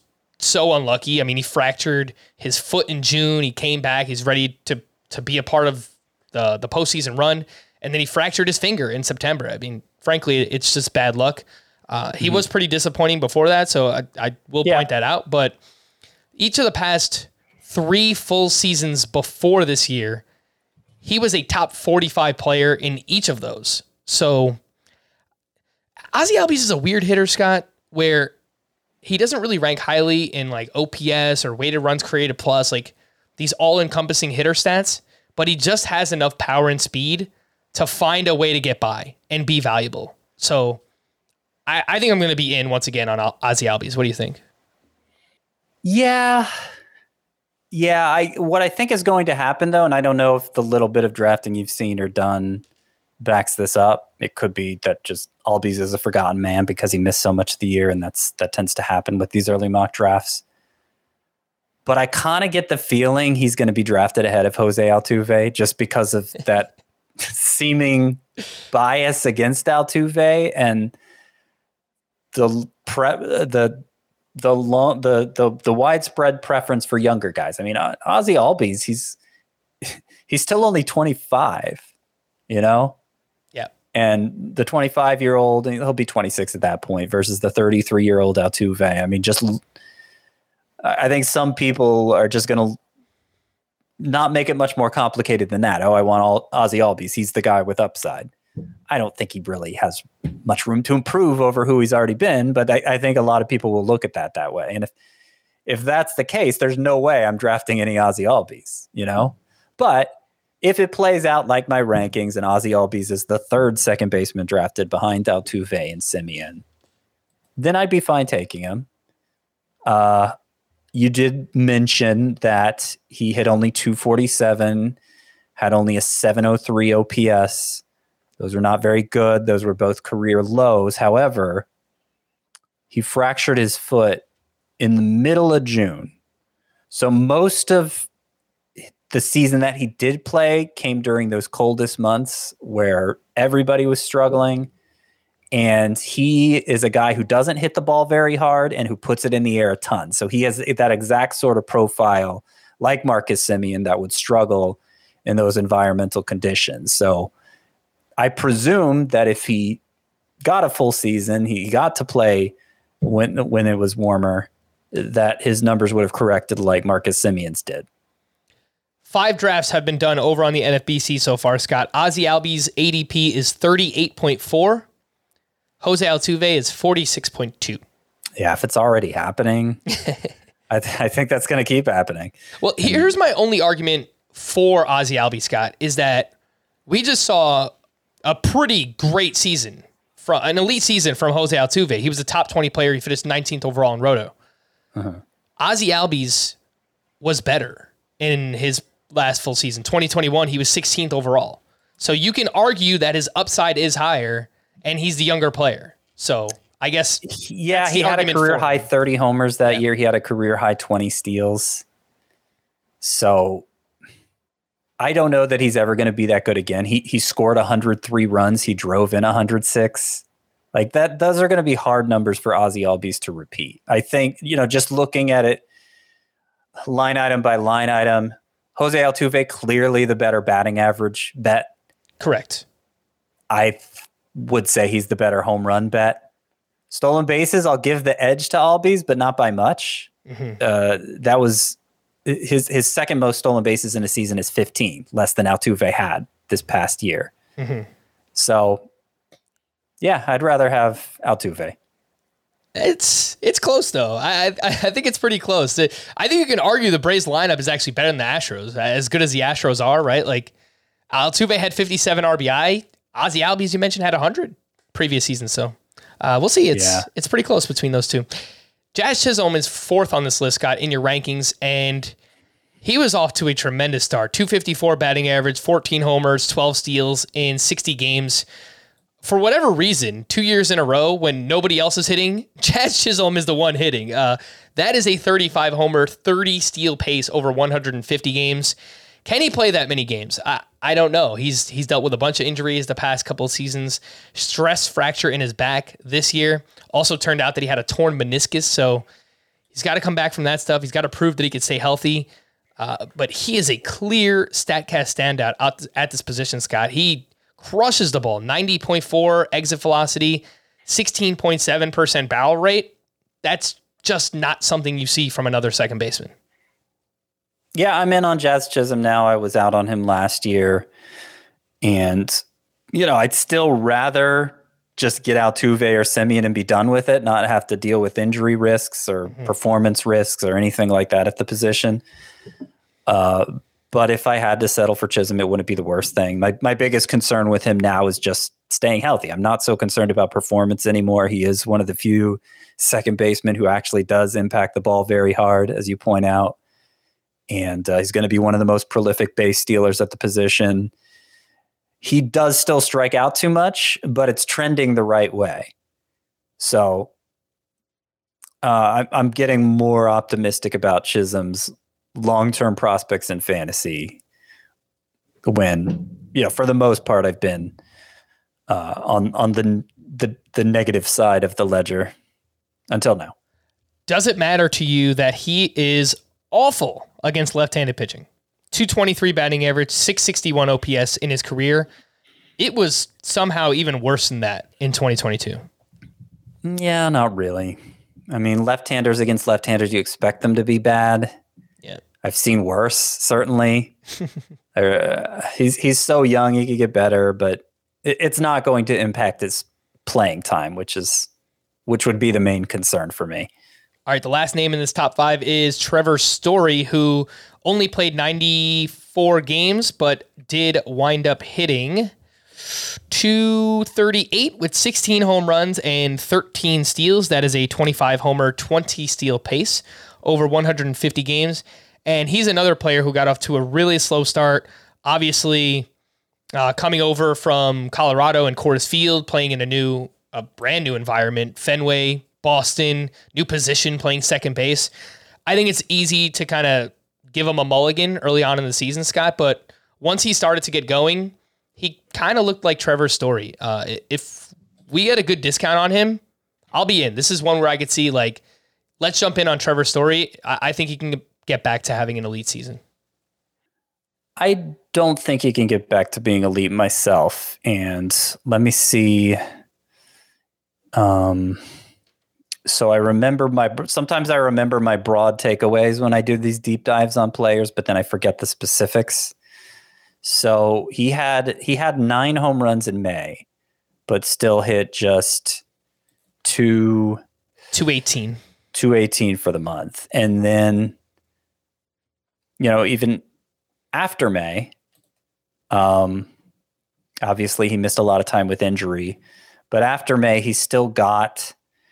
so unlucky. I mean, he fractured his foot in June. He came back. He's ready to be a part of the postseason run. And then he fractured his finger in September. I mean, frankly, it's just bad luck. He was pretty disappointing before that, so I will point that out. But each of the past 3 full seasons before this year, he was a top 45 player in each of those. So Ozzy Albies is a weird hitter, Scott, where he doesn't really rank highly in like OPS or weighted runs created plus, like these all-encompassing hitter stats, but he just has enough power and speed to find a way to get by and be valuable. So I think I'm going to be in once again on Ozzy Albies. What do you think? Yeah. What I think is going to happen, though, and I don't know if the little bit of drafting you've seen or done backs this up. It could be that just Albies is a forgotten man because he missed so much of the year, and that tends to happen with these early mock drafts. But I kind of get the feeling he's going to be drafted ahead of Jose Altuve just because of that seeming bias against Altuve and the widespread preference for younger guys. I mean, Ozzy Albies, he's still only 25, you know? Yeah. And the 25-year-old, he'll be 26 at that point versus the 33-year-old Altuve. I mean, I think some people are just going to not make it much more complicated than that. Oh, I want Ozzy Albies. He's the guy with upside. I don't think he really has much room to improve over who he's already been, but I think a lot of people will look at that way. And if that's the case, there's no way I'm drafting any Ozzy Albies, you know? But if it plays out like my rankings and Ozzy Albies is the 3rd second baseman drafted behind Altuve and Semien, then I'd be fine taking him. You did mention that he hit only 247, had only a 703 OPS. Those were not very good. Those were both career lows. However, he fractured his foot in the middle of June. So most of the season that he did play came during those coldest months where everybody was struggling. And he is a guy who doesn't hit the ball very hard and who puts it in the air a ton. So he has that exact sort of profile like Marcus Semien that would struggle in those environmental conditions. So I presume that if he got a full season, he got to play when it was warmer, that his numbers would have corrected like Marcus Semien's did. 5 drafts have been done over on the NFBC so far, Scott. Ozzy Albies' ADP is 38.4. Jose Altuve is 46.2. Yeah, if it's already happening, I think that's going to keep happening. Well, here's my only argument for Ozzy Albies, Scott, is that we just saw a pretty great season, from an elite season from Jose Altuve. He was a top 20 player. He finished 19th overall in Roto. Ozzy Albies was better in his last full season. 2021, he was 16th overall. So you can argue that his upside is higher and he's the younger player. So I guess... Yeah, he had a career-high 30 homers that year. He had a career-high 20 steals. So I don't know that he's ever going to be that good again. He scored 103 runs. He drove in 106. Like that, those are going to be hard numbers for Ozzy Albies to repeat. I think, just looking at it line item by line item, Jose Altuve, clearly the better batting average bet. Correct. I would say he's the better home run bet. Stolen bases, I'll give the edge to Albies, but not by much. That was his second most stolen bases in a season is 15, less than Altuve had this past year. So, yeah, I'd rather have Altuve. It's close, though. I think it's pretty close. I think you can argue the Braves lineup is actually better than the Astros, as good as the Astros are, right? Like, Altuve had 57 RBI. Ozzy Albies, you mentioned, had 100 previous season. So we'll see. It's pretty close between those two. Jazz Chisholm is 4th on this list, Scott, in your rankings, and he was off to a tremendous start. 254 batting average, 14 homers, 12 steals in 60 games. For whatever reason, 2 years in a row when nobody else is hitting, Jazz Chisholm is the one hitting. That is a 35 homer, 30 steal pace over 150 games. Can he play that many games? I don't know. He's dealt with a bunch of injuries the past couple of seasons. Stress fracture in his back this year. Also turned out that he had a torn meniscus, so He's got to come back from that stuff. He's got to prove that he can stay healthy. But he is a clear StatCast standout at this position, Scott. He crushes the ball. 90.4 exit velocity, 16.7% barrel rate. That's just not something you see from another second baseman. Yeah, I'm in on Jazz Chisholm now. I was out on him last year. And, I'd still rather just get Altuve or Semien and be done with it, not have to deal with injury risks or performance risks or anything like that at the position. But if I had to settle for Chisholm, it wouldn't be the worst thing. My biggest concern with him now is just staying healthy. I'm not so concerned about performance anymore. He is one of the few second basemen who actually does impact the ball very hard, as you point out. And he's going to be one of the most prolific base stealers at the position. He does still strike out too much, but it's trending the right way. So I'm getting more optimistic about Chisholm's long-term prospects in fantasy when, for the most part, I've been on the negative side of the ledger until now. Does it matter to you that he is awful against left-handed pitching? 223 batting average, 661 OPS in his career. It was somehow even worse than that in 2022. Yeah, not really. I mean, left-handers against left-handers, you expect them to be bad. Yeah, I've seen worse, certainly. He's so young, he could get better, but it's not going to impact his playing time, which would be the main concern for me. All right, the last name in this top 5 is Trevor Story, who only played 94 games, but did wind up hitting .238 with 16 home runs and 13 steals. That is a 25 homer, 20 steal pace over 150 games. And he's another player who got off to a really slow start. Obviously, coming over from Colorado and Coors Field, playing in a brand new environment, Fenway, Boston, new position, playing second base. I think it's easy to kind of give him a mulligan early on in the season, Scott, but once he started to get going, he kind of looked like Trevor Story. If we get a good discount on him, I'll be in. This is one where I could see, let's jump in on Trevor Story. I think he can get back to having an elite season. I don't think he can get back to being elite myself. And let me see. So sometimes I remember my broad takeaways when I do these deep dives on players, but then I forget the specifics. So he had 9 home runs in May, but still hit just 218 for the month. And then, even after May, obviously he missed a lot of time with injury, but after May, he still got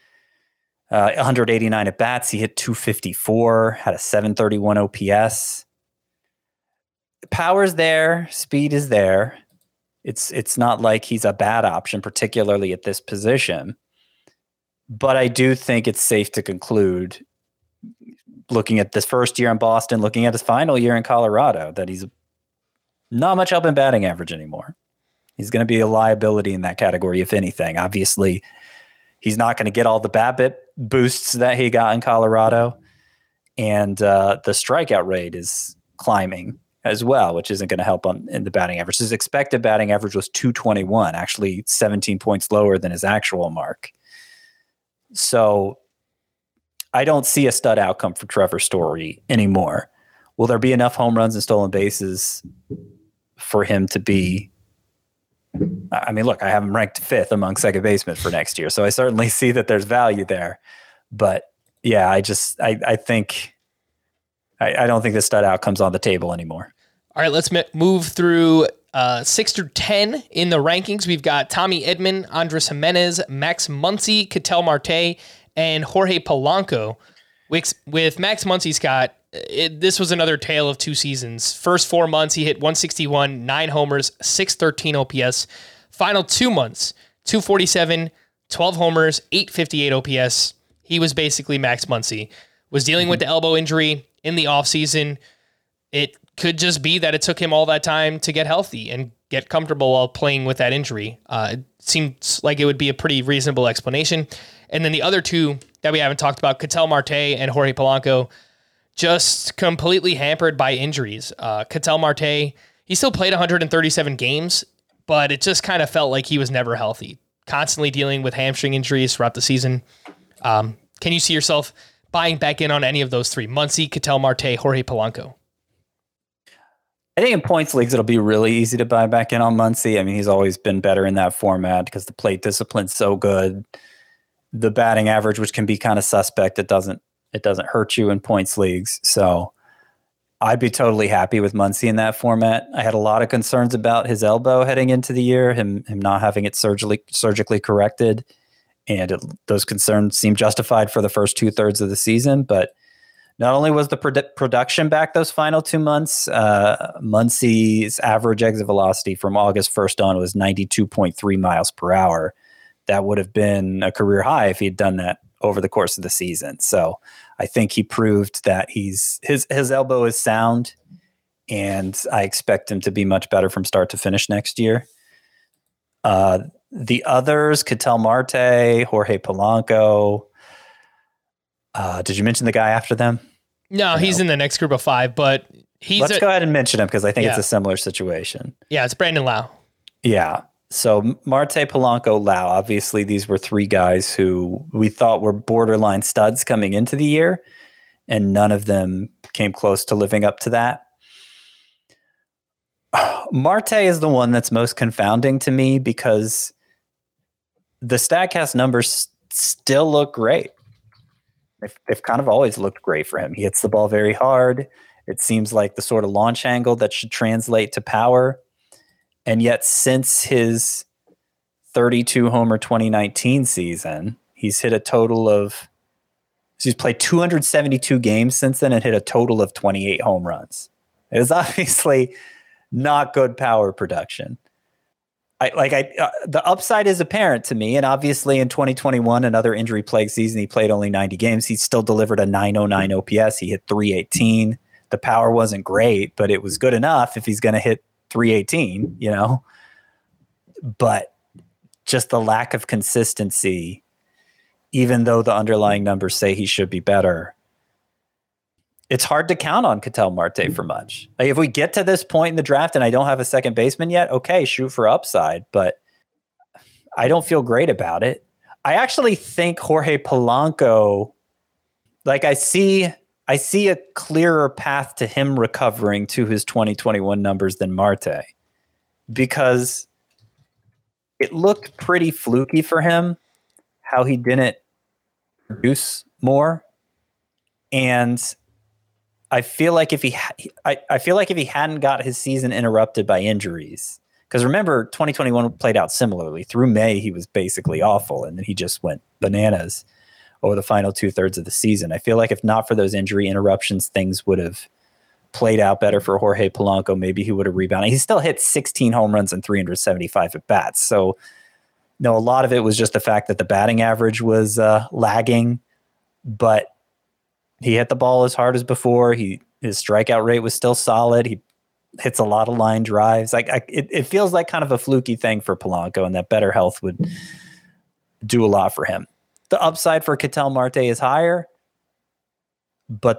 189 at bats. He hit 254, had a 731 OPS. Power's there, speed is there. It's not like he's a bad option, particularly at this position. But I do think it's safe to conclude, looking at this first year in Boston, looking at his final year in Colorado, that he's not much help in batting average anymore. He's going to be a liability in that category, if anything. Obviously, he's not going to get all the BABIP boosts that he got in Colorado. And the strikeout rate is climbing as well, which isn't going to help in the batting average. His expected batting average was 221, actually 17 points lower than his actual mark. So I don't see a stud outcome for Trevor Story anymore. Will there be enough home runs and stolen bases for him to be... I mean, look, I have him ranked 5th among second basemen for next year, so I certainly see that there's value there. But yeah, I think I don't think the stud outcome's on the table anymore. All right, let's move through 6 through 10 in the rankings. We've got Tommy Edman, Andres Jimenez, Max Muncy, Ketel Marte, and Jorge Polanco. With Max Muncy, Scott, this was another tale of 2 seasons. First 4 months, he hit 161, 9 homers, 613 OPS. Final 2 months, 247, 12 homers, 858 OPS. He was basically Max Muncy. Was dealing with the elbow injury in the offseason. It could just be that it took him all that time to get healthy and get comfortable while playing with that injury. It seems like it would be a pretty reasonable explanation. And then the other two that we haven't talked about, Ketel Marte and Jorge Polanco, just completely hampered by injuries. Ketel Marte, he still played 137 games, but it just kind of felt like he was never healthy, constantly dealing with hamstring injuries throughout the season. Can you see yourself buying back in on any of those three? Muncy, Ketel Marte, Jorge Polanco. I think in points leagues, it'll be really easy to buy back in on Muncy. I mean, he's always been better in that format because the plate discipline's so good. The batting average, which can be kind of suspect, it doesn't hurt you in points leagues. So I'd be totally happy with Muncy in that format. I had a lot of concerns about his elbow heading into the year, him not having it surgically corrected. And those concerns seemed justified for the first 2/3 of the season. But not only was the production back those final 2 months, Muncy's average exit velocity from August 1st on was 92.3 miles per hour. That would have been a career high if he'd done that over the course of the season. So I think he proved that his elbow is sound, and I expect him to be much better from start to finish next year. The others, Ketel Marte, Jorge Polanco. Did you mention the guy after them? No, he's in the next group of 5, but let's go ahead and mention him because I think it's a similar situation. Yeah, it's Brandon Lowe. Yeah. So Marte, Polanco, Lowe, obviously these were 3 guys who we thought were borderline studs coming into the year, and none of them came close to living up to that. Marte is the one that's most confounding to me because the StatCast numbers still look great. They've kind of always looked great for him. He hits the ball very hard. It seems like the sort of launch angle that should translate to power. And yet since his 32 homer 2019 season, he's played 272 games since then and hit a total of 28 home runs. It is obviously not good power production. The upside is apparent to me, and obviously in 2021, another injury-plagued season, he played only 90 games. He still delivered a 909 OPS. He hit 318. The power wasn't great, but it was good enough if he's going to hit 318, But just the lack of consistency, even though the underlying numbers say he should be better, it's hard to count on Ketel Marte for much. Like if we get to this point in the draft and I don't have a second baseman yet, okay, shoot for upside, but I don't feel great about it. I actually think Jorge Polanco, I see a clearer path to him recovering to his 2021 numbers than Marte, because it looked pretty fluky for him how he didn't produce more. And I feel like if he hadn't got his season interrupted by injuries, because remember 2021 played out similarly. Through May, he was basically awful, and then he just went bananas over the final 2/3 of the season. I feel like if not for those injury interruptions, things would have played out better for Jorge Polanco. Maybe he would have rebounded. He still hit 16 home runs and 375 at bats. So, a lot of it was just the fact that the batting average was lagging, but he hit the ball as hard as before. His strikeout rate was still solid. He hits a lot of line drives. It feels like kind of a fluky thing for Polanco, and that better health would do a lot for him. The upside for Ketel Marte is higher, but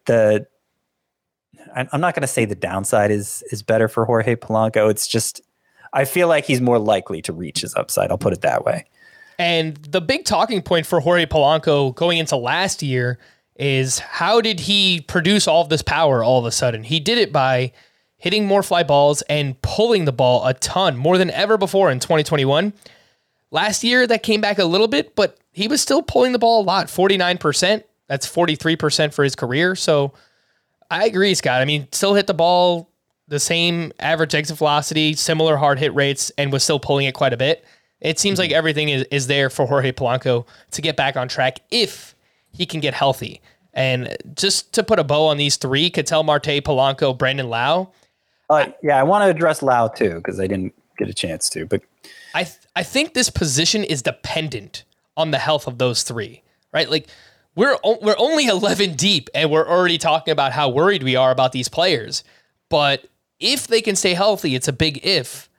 I'm not going to say the downside is better for Jorge Polanco. It's just I feel like he's more likely to reach his upside. I'll put it that way. And the big talking point for Jorge Polanco going into last year is how did he produce all of this power all of a sudden? He did it by hitting more fly balls and pulling the ball a ton, more than ever before in 2021. Last year, that came back a little bit, but he was still pulling the ball a lot, 49%. That's 43% for his career. So I agree, Scott. I mean, still hit the ball the same average exit velocity, similar hard hit rates, and was still pulling it quite a bit. It seems like everything is there for Jorge Polanco to get back on track if he can get healthy. And just to put a bow on these 3, Ketel Marte, Polanco, Brandon Lowe. I want to address Lowe too, because I didn't get a chance to. But I think this position is dependent on the health of those 3, right? Like we're only 11 deep, and we're already talking about how worried we are about these players. But if they can stay healthy, it's a big if.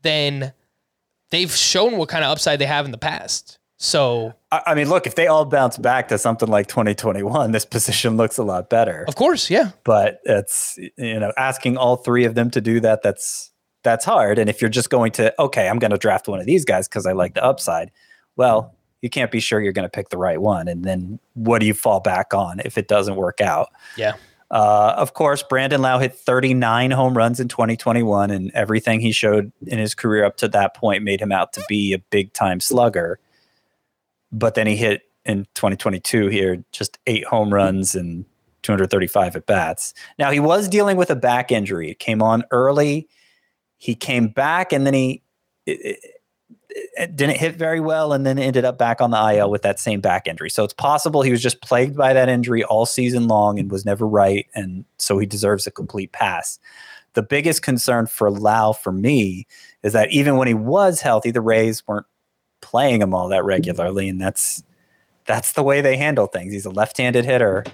then they've shown what kind of upside they have in the past. So, I mean, look, if they all bounce back to something like 2021, this position looks a lot better. Of course, yeah. But it's, asking all three of them to do that, that's hard. And if you're just going to, okay, I'm going to draft one of these guys because I like the upside, well, you can't be sure you're going to pick the right one. And then what do you fall back on if it doesn't work out? Yeah. Of course, Brandon Lowe hit 39 home runs in 2021, and everything he showed in his career up to that point made him out to be a big-time slugger. But then he hit in 2022 here just 8 home runs and 235 at-bats. Now, he was dealing with a back injury. It came on early. He came back, and then it didn't hit very well, and then ended up back on the IL with that same back injury. So it's possible he was just plagued by that injury all season long and was never right, and so he deserves a complete pass. The biggest concern for Lowe for me is that even when he was healthy, the Rays weren't playing him all that regularly, and that's the way they handle things. He's a left-handed hitter.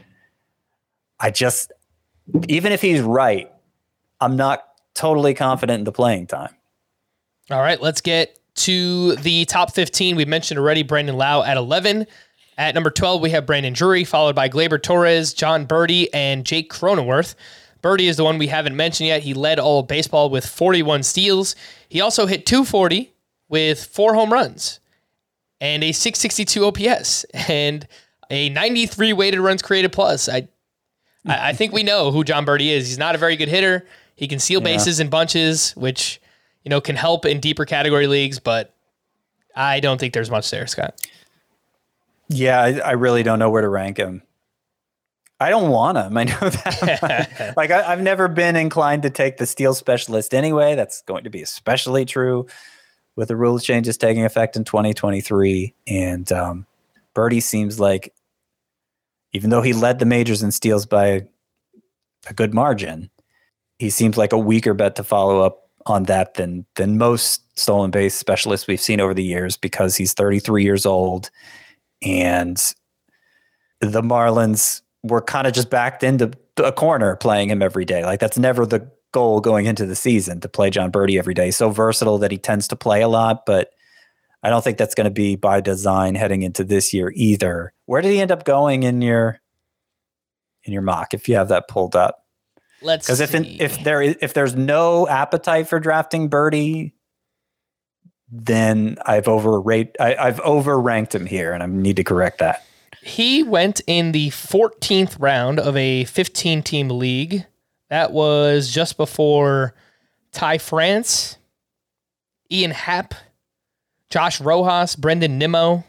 Even if he's right, I'm not totally confident in the playing time. All right, let's get to the top 15. We mentioned already Brandon Lowe at 11. At number 12, we have Brandon Drury, followed by Gleyber Torres, John Birdie, and Jake Cronenworth. Birdie is the one we haven't mentioned yet. He led all of baseball with 41 steals. He also hit 240 with 4 home runs and a 662 OPS and a 93 weighted runs created plus. I think we know who John Birdie is. He's not a very good hitter. He can steal bases in bunches, which can help in deeper category leagues, but I don't think there's much there, Scott. Yeah, I really don't know where to rank him. I don't want him. I know that. I've never been inclined to take the steal specialist anyway. That's going to be especially true with the rules changes taking effect in 2023. And Birdie seems like, even though he led the majors in steals by a good margin, he seems like a weaker bet to follow up on that than most stolen base specialists we've seen over the years, because he's 33 years old and the Marlins were kind of just backed into a corner playing him every day. Like, that's never the goal going into the season, to play John Birdie every day. He's so versatile that he tends to play a lot, but I don't think that's going to be by design heading into this year either. Where did he end up going in your mock, if you have that pulled up? Because if there's no appetite for drafting Birdie, then I've overranked him here, and I need to correct that. He went in the 14th round of a 15-team league. That was just before Ty France, Ian Happ, Josh Rojas, Brendan Nimmo,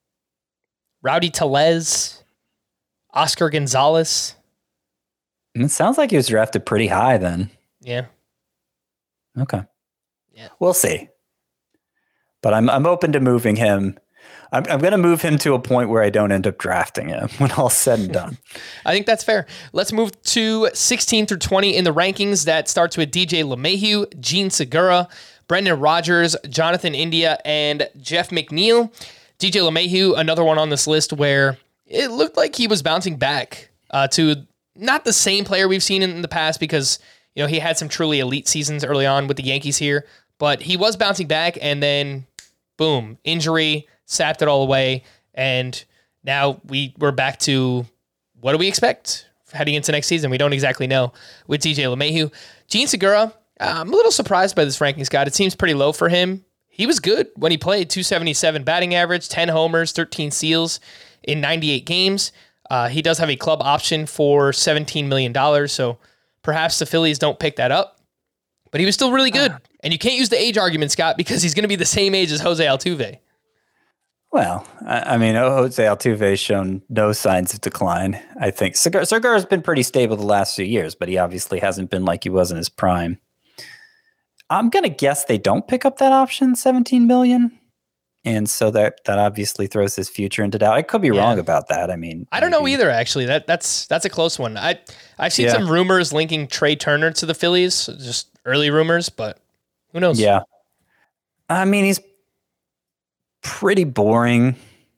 Rowdy Tellez, Oscar Gonzalez. It sounds like he was drafted pretty high then. Yeah. Okay. Yeah. We'll see. But I'm open to moving him. I'm going to move him to a point where I don't end up drafting him when all's said and done. I think that's fair. Let's move to 16 through 20 in the rankings. That starts with DJ LeMahieu, Gene Segura, Brendan Rodgers, Jonathan India, and Jeff McNeil. DJ LeMahieu, another one on this list where it looked like he was bouncing back to not the same player we've seen in the past, because he had some truly elite seasons early on with the Yankees here, but he was bouncing back, and then boom, injury sapped it all away, and now we're back to what do we expect heading into next season? We don't exactly know with DJ LeMahieu. Gene Segura, I'm a little surprised by this ranking, Scott. It seems pretty low for him. He was good when he played, 277 batting average, 10 homers, 13 steals in 98 games. He does have a club option for $17 million, so perhaps the Phillies don't pick that up. But he was still really good. And you can't use the age argument, Scott, because he's going to be the same age as Jose Altuve. Well, I mean, Jose Altuve's shown no signs of decline. I think Segura's been pretty stable the last few years, but he obviously hasn't been like he was in his prime. I'm going to guess they don't pick up that option, $17 million. And so that obviously throws his future into doubt. I could be wrong about that. I mean, I don't know either, actually. That's a close one. I've seen some rumors linking Trey Turner to the Phillies, just early rumors, but who knows? Yeah. I mean, he's pretty boring.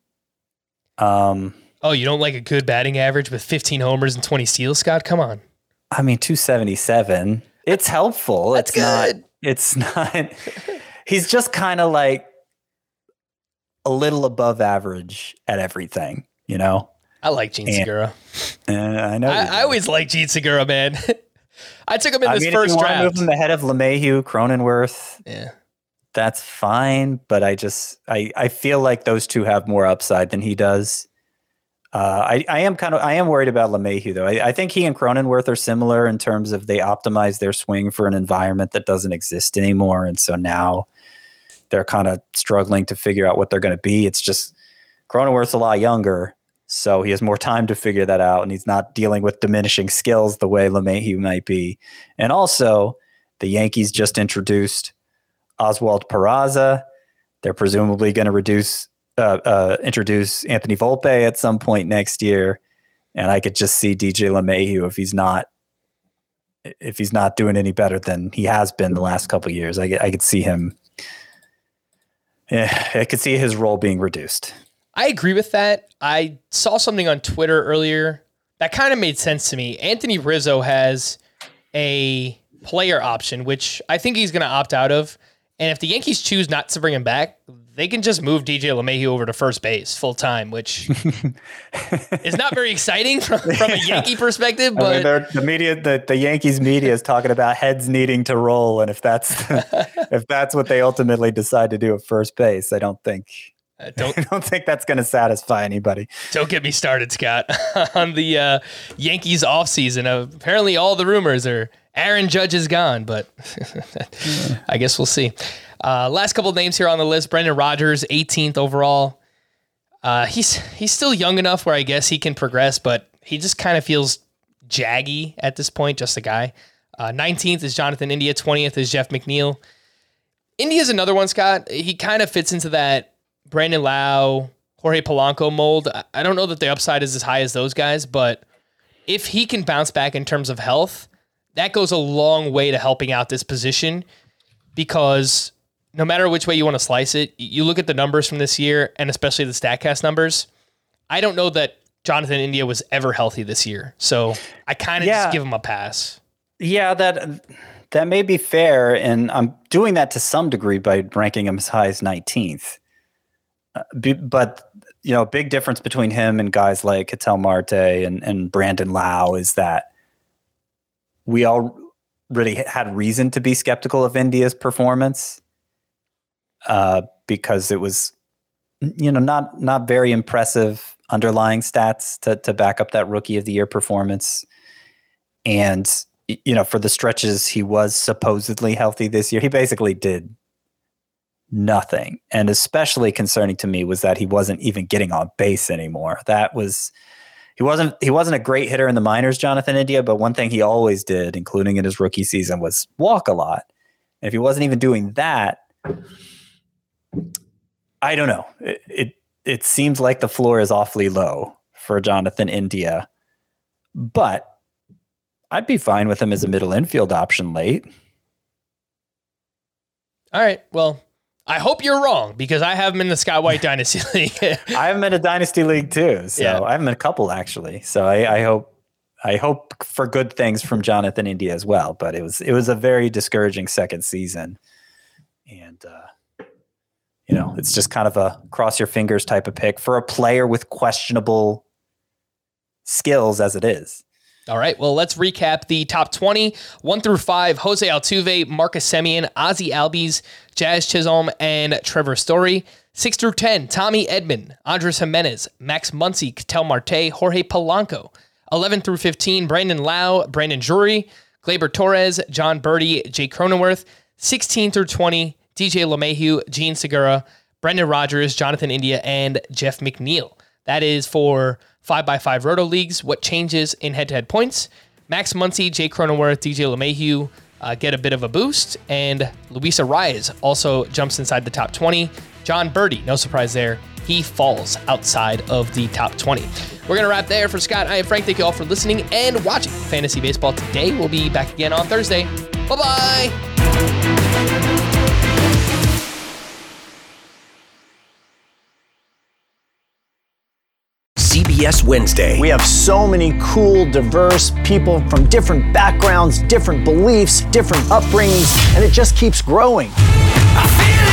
Oh, you don't like a good batting average with 15 homers and 20 steals, Scott? Come on. I mean, 277. It's helpful. That's good. It's not. He's just kind of like a little above average at everything, you know? I like Gene Segura. I know. I always like Gene Segura, man. I took him in this first if you draft. Move him ahead of LeMahieu, Cronenworth. Yeah. That's fine, but I feel like those two have more upside than he does. I am worried about LeMahieu though. I think he and Cronenworth are similar in terms of they optimize their swing for an environment that doesn't exist anymore, and so now they're kind of struggling to figure out what they're going to be. It's just Cronenworth's a lot younger, so he has more time to figure that out, and he's not dealing with diminishing skills the way LeMahieu might be. And also, the Yankees just introduced Oswald Peraza. They're presumably going to introduce Anthony Volpe at some point next year, and I could just see DJ LeMahieu if he's not doing any better than he has been the last couple of years. I could see him. Yeah, I could see his role being reduced. I agree with that. I saw something on Twitter earlier that kind of made sense to me. Anthony Rizzo has a player option, which I think he's going to opt out of. And if the Yankees choose not to bring him back, they can just move DJ LeMahieu over to first base full time, which is not very exciting from a Yankee perspective. But the Yankees media is talking about heads needing to roll, and if that's what they ultimately decide to do at first base, I don't think that's going to satisfy anybody. Don't get me started, Scott, on the Yankees offseason. Apparently, all the rumors are Aaron Judge is gone, but I guess we'll see. Last couple of names here on the list. Brendan Rodgers, 18th overall. He's still young enough where I guess he can progress, but he just kind of feels jaggy at this point, just a guy. 19th is Jonathan India. 20th is Jeff McNeil. India's another one, Scott. He kind of fits into that Brandon Lau, Jorge Polanco mold. I don't know that the upside is as high as those guys, but if he can bounce back in terms of health, that goes a long way to helping out this position, because no matter which way you want to slice it, you look at the numbers from this year, and especially the StatCast numbers. I don't know that Jonathan India was ever healthy this year, so I kind of just give him a pass. Yeah, that may be fair, and I'm doing that to some degree by ranking him as high as 19th. But big difference between him and guys like Ketel Marte and Brandon Lau is that we all really had reason to be skeptical of India's performance because it was, not very impressive underlying stats to back up that Rookie of the Year performance. And, for the stretches he was supposedly healthy this year, he basically did nothing. And especially concerning to me was that he wasn't even getting on base anymore. He wasn't a great hitter in the minors, Jonathan India, but one thing he always did, including in his rookie season, was walk a lot. And if he wasn't even doing that, I don't know. It seems like the floor is awfully low for Jonathan India, but I'd be fine with him as a middle infield option late. All right. Well, I hope you're wrong, because I have him in the Scott White Dynasty League. I have him in a Dynasty League too. So yeah. I have him in a couple actually. So I hope for good things from Jonathan India as well. But it was a very discouraging second season. And it's just kind of a cross your fingers type of pick for a player with questionable skills as it is. All right, well, let's recap the top 20. 1 through 5, Jose Altuve, Marcus Semien, Ozzie Albies, Jazz Chisholm, and Trevor Story. 6 through 10, Tommy Edman, Andres Jimenez, Max Muncy, Ketel Marte, Jorge Polanco. 11 through 15, Brandon Lau, Brandon Drury, Gleyber Torres, John Birdie, Jake Cronenworth. 16 through 20, DJ LeMahieu, Gene Segura, Brendan Rodgers, Jonathan India, and Jeff McNeil. That is for 5x5 Roto Leagues. What changes in head-to-head points? Max Muncy, Jake Cronenworth, DJ LeMahieu get a bit of a boost, and Luis Arraez also jumps inside the top 20. John Birdie, no surprise there, he falls outside of the top 20. We're going to wrap there. For Scott, I am Frank. Thank you all for listening and watching Fantasy Baseball today. We'll be back again on Thursday. Bye-bye! CBS Wednesday. We have so many cool, diverse people from different backgrounds, different beliefs, different upbringings, and it just keeps growing. I feel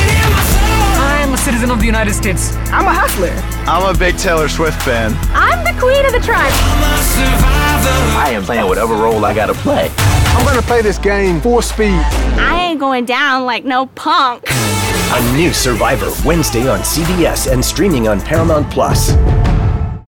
citizen of the United States. I'm a hustler. I'm a big Taylor Swift fan. I'm the queen of the tribe. I am playing whatever role I gotta play. I'm gonna play this game full speed. I ain't going down like no punk. A new Survivor, Wednesday on CBS and streaming on Paramount Plus.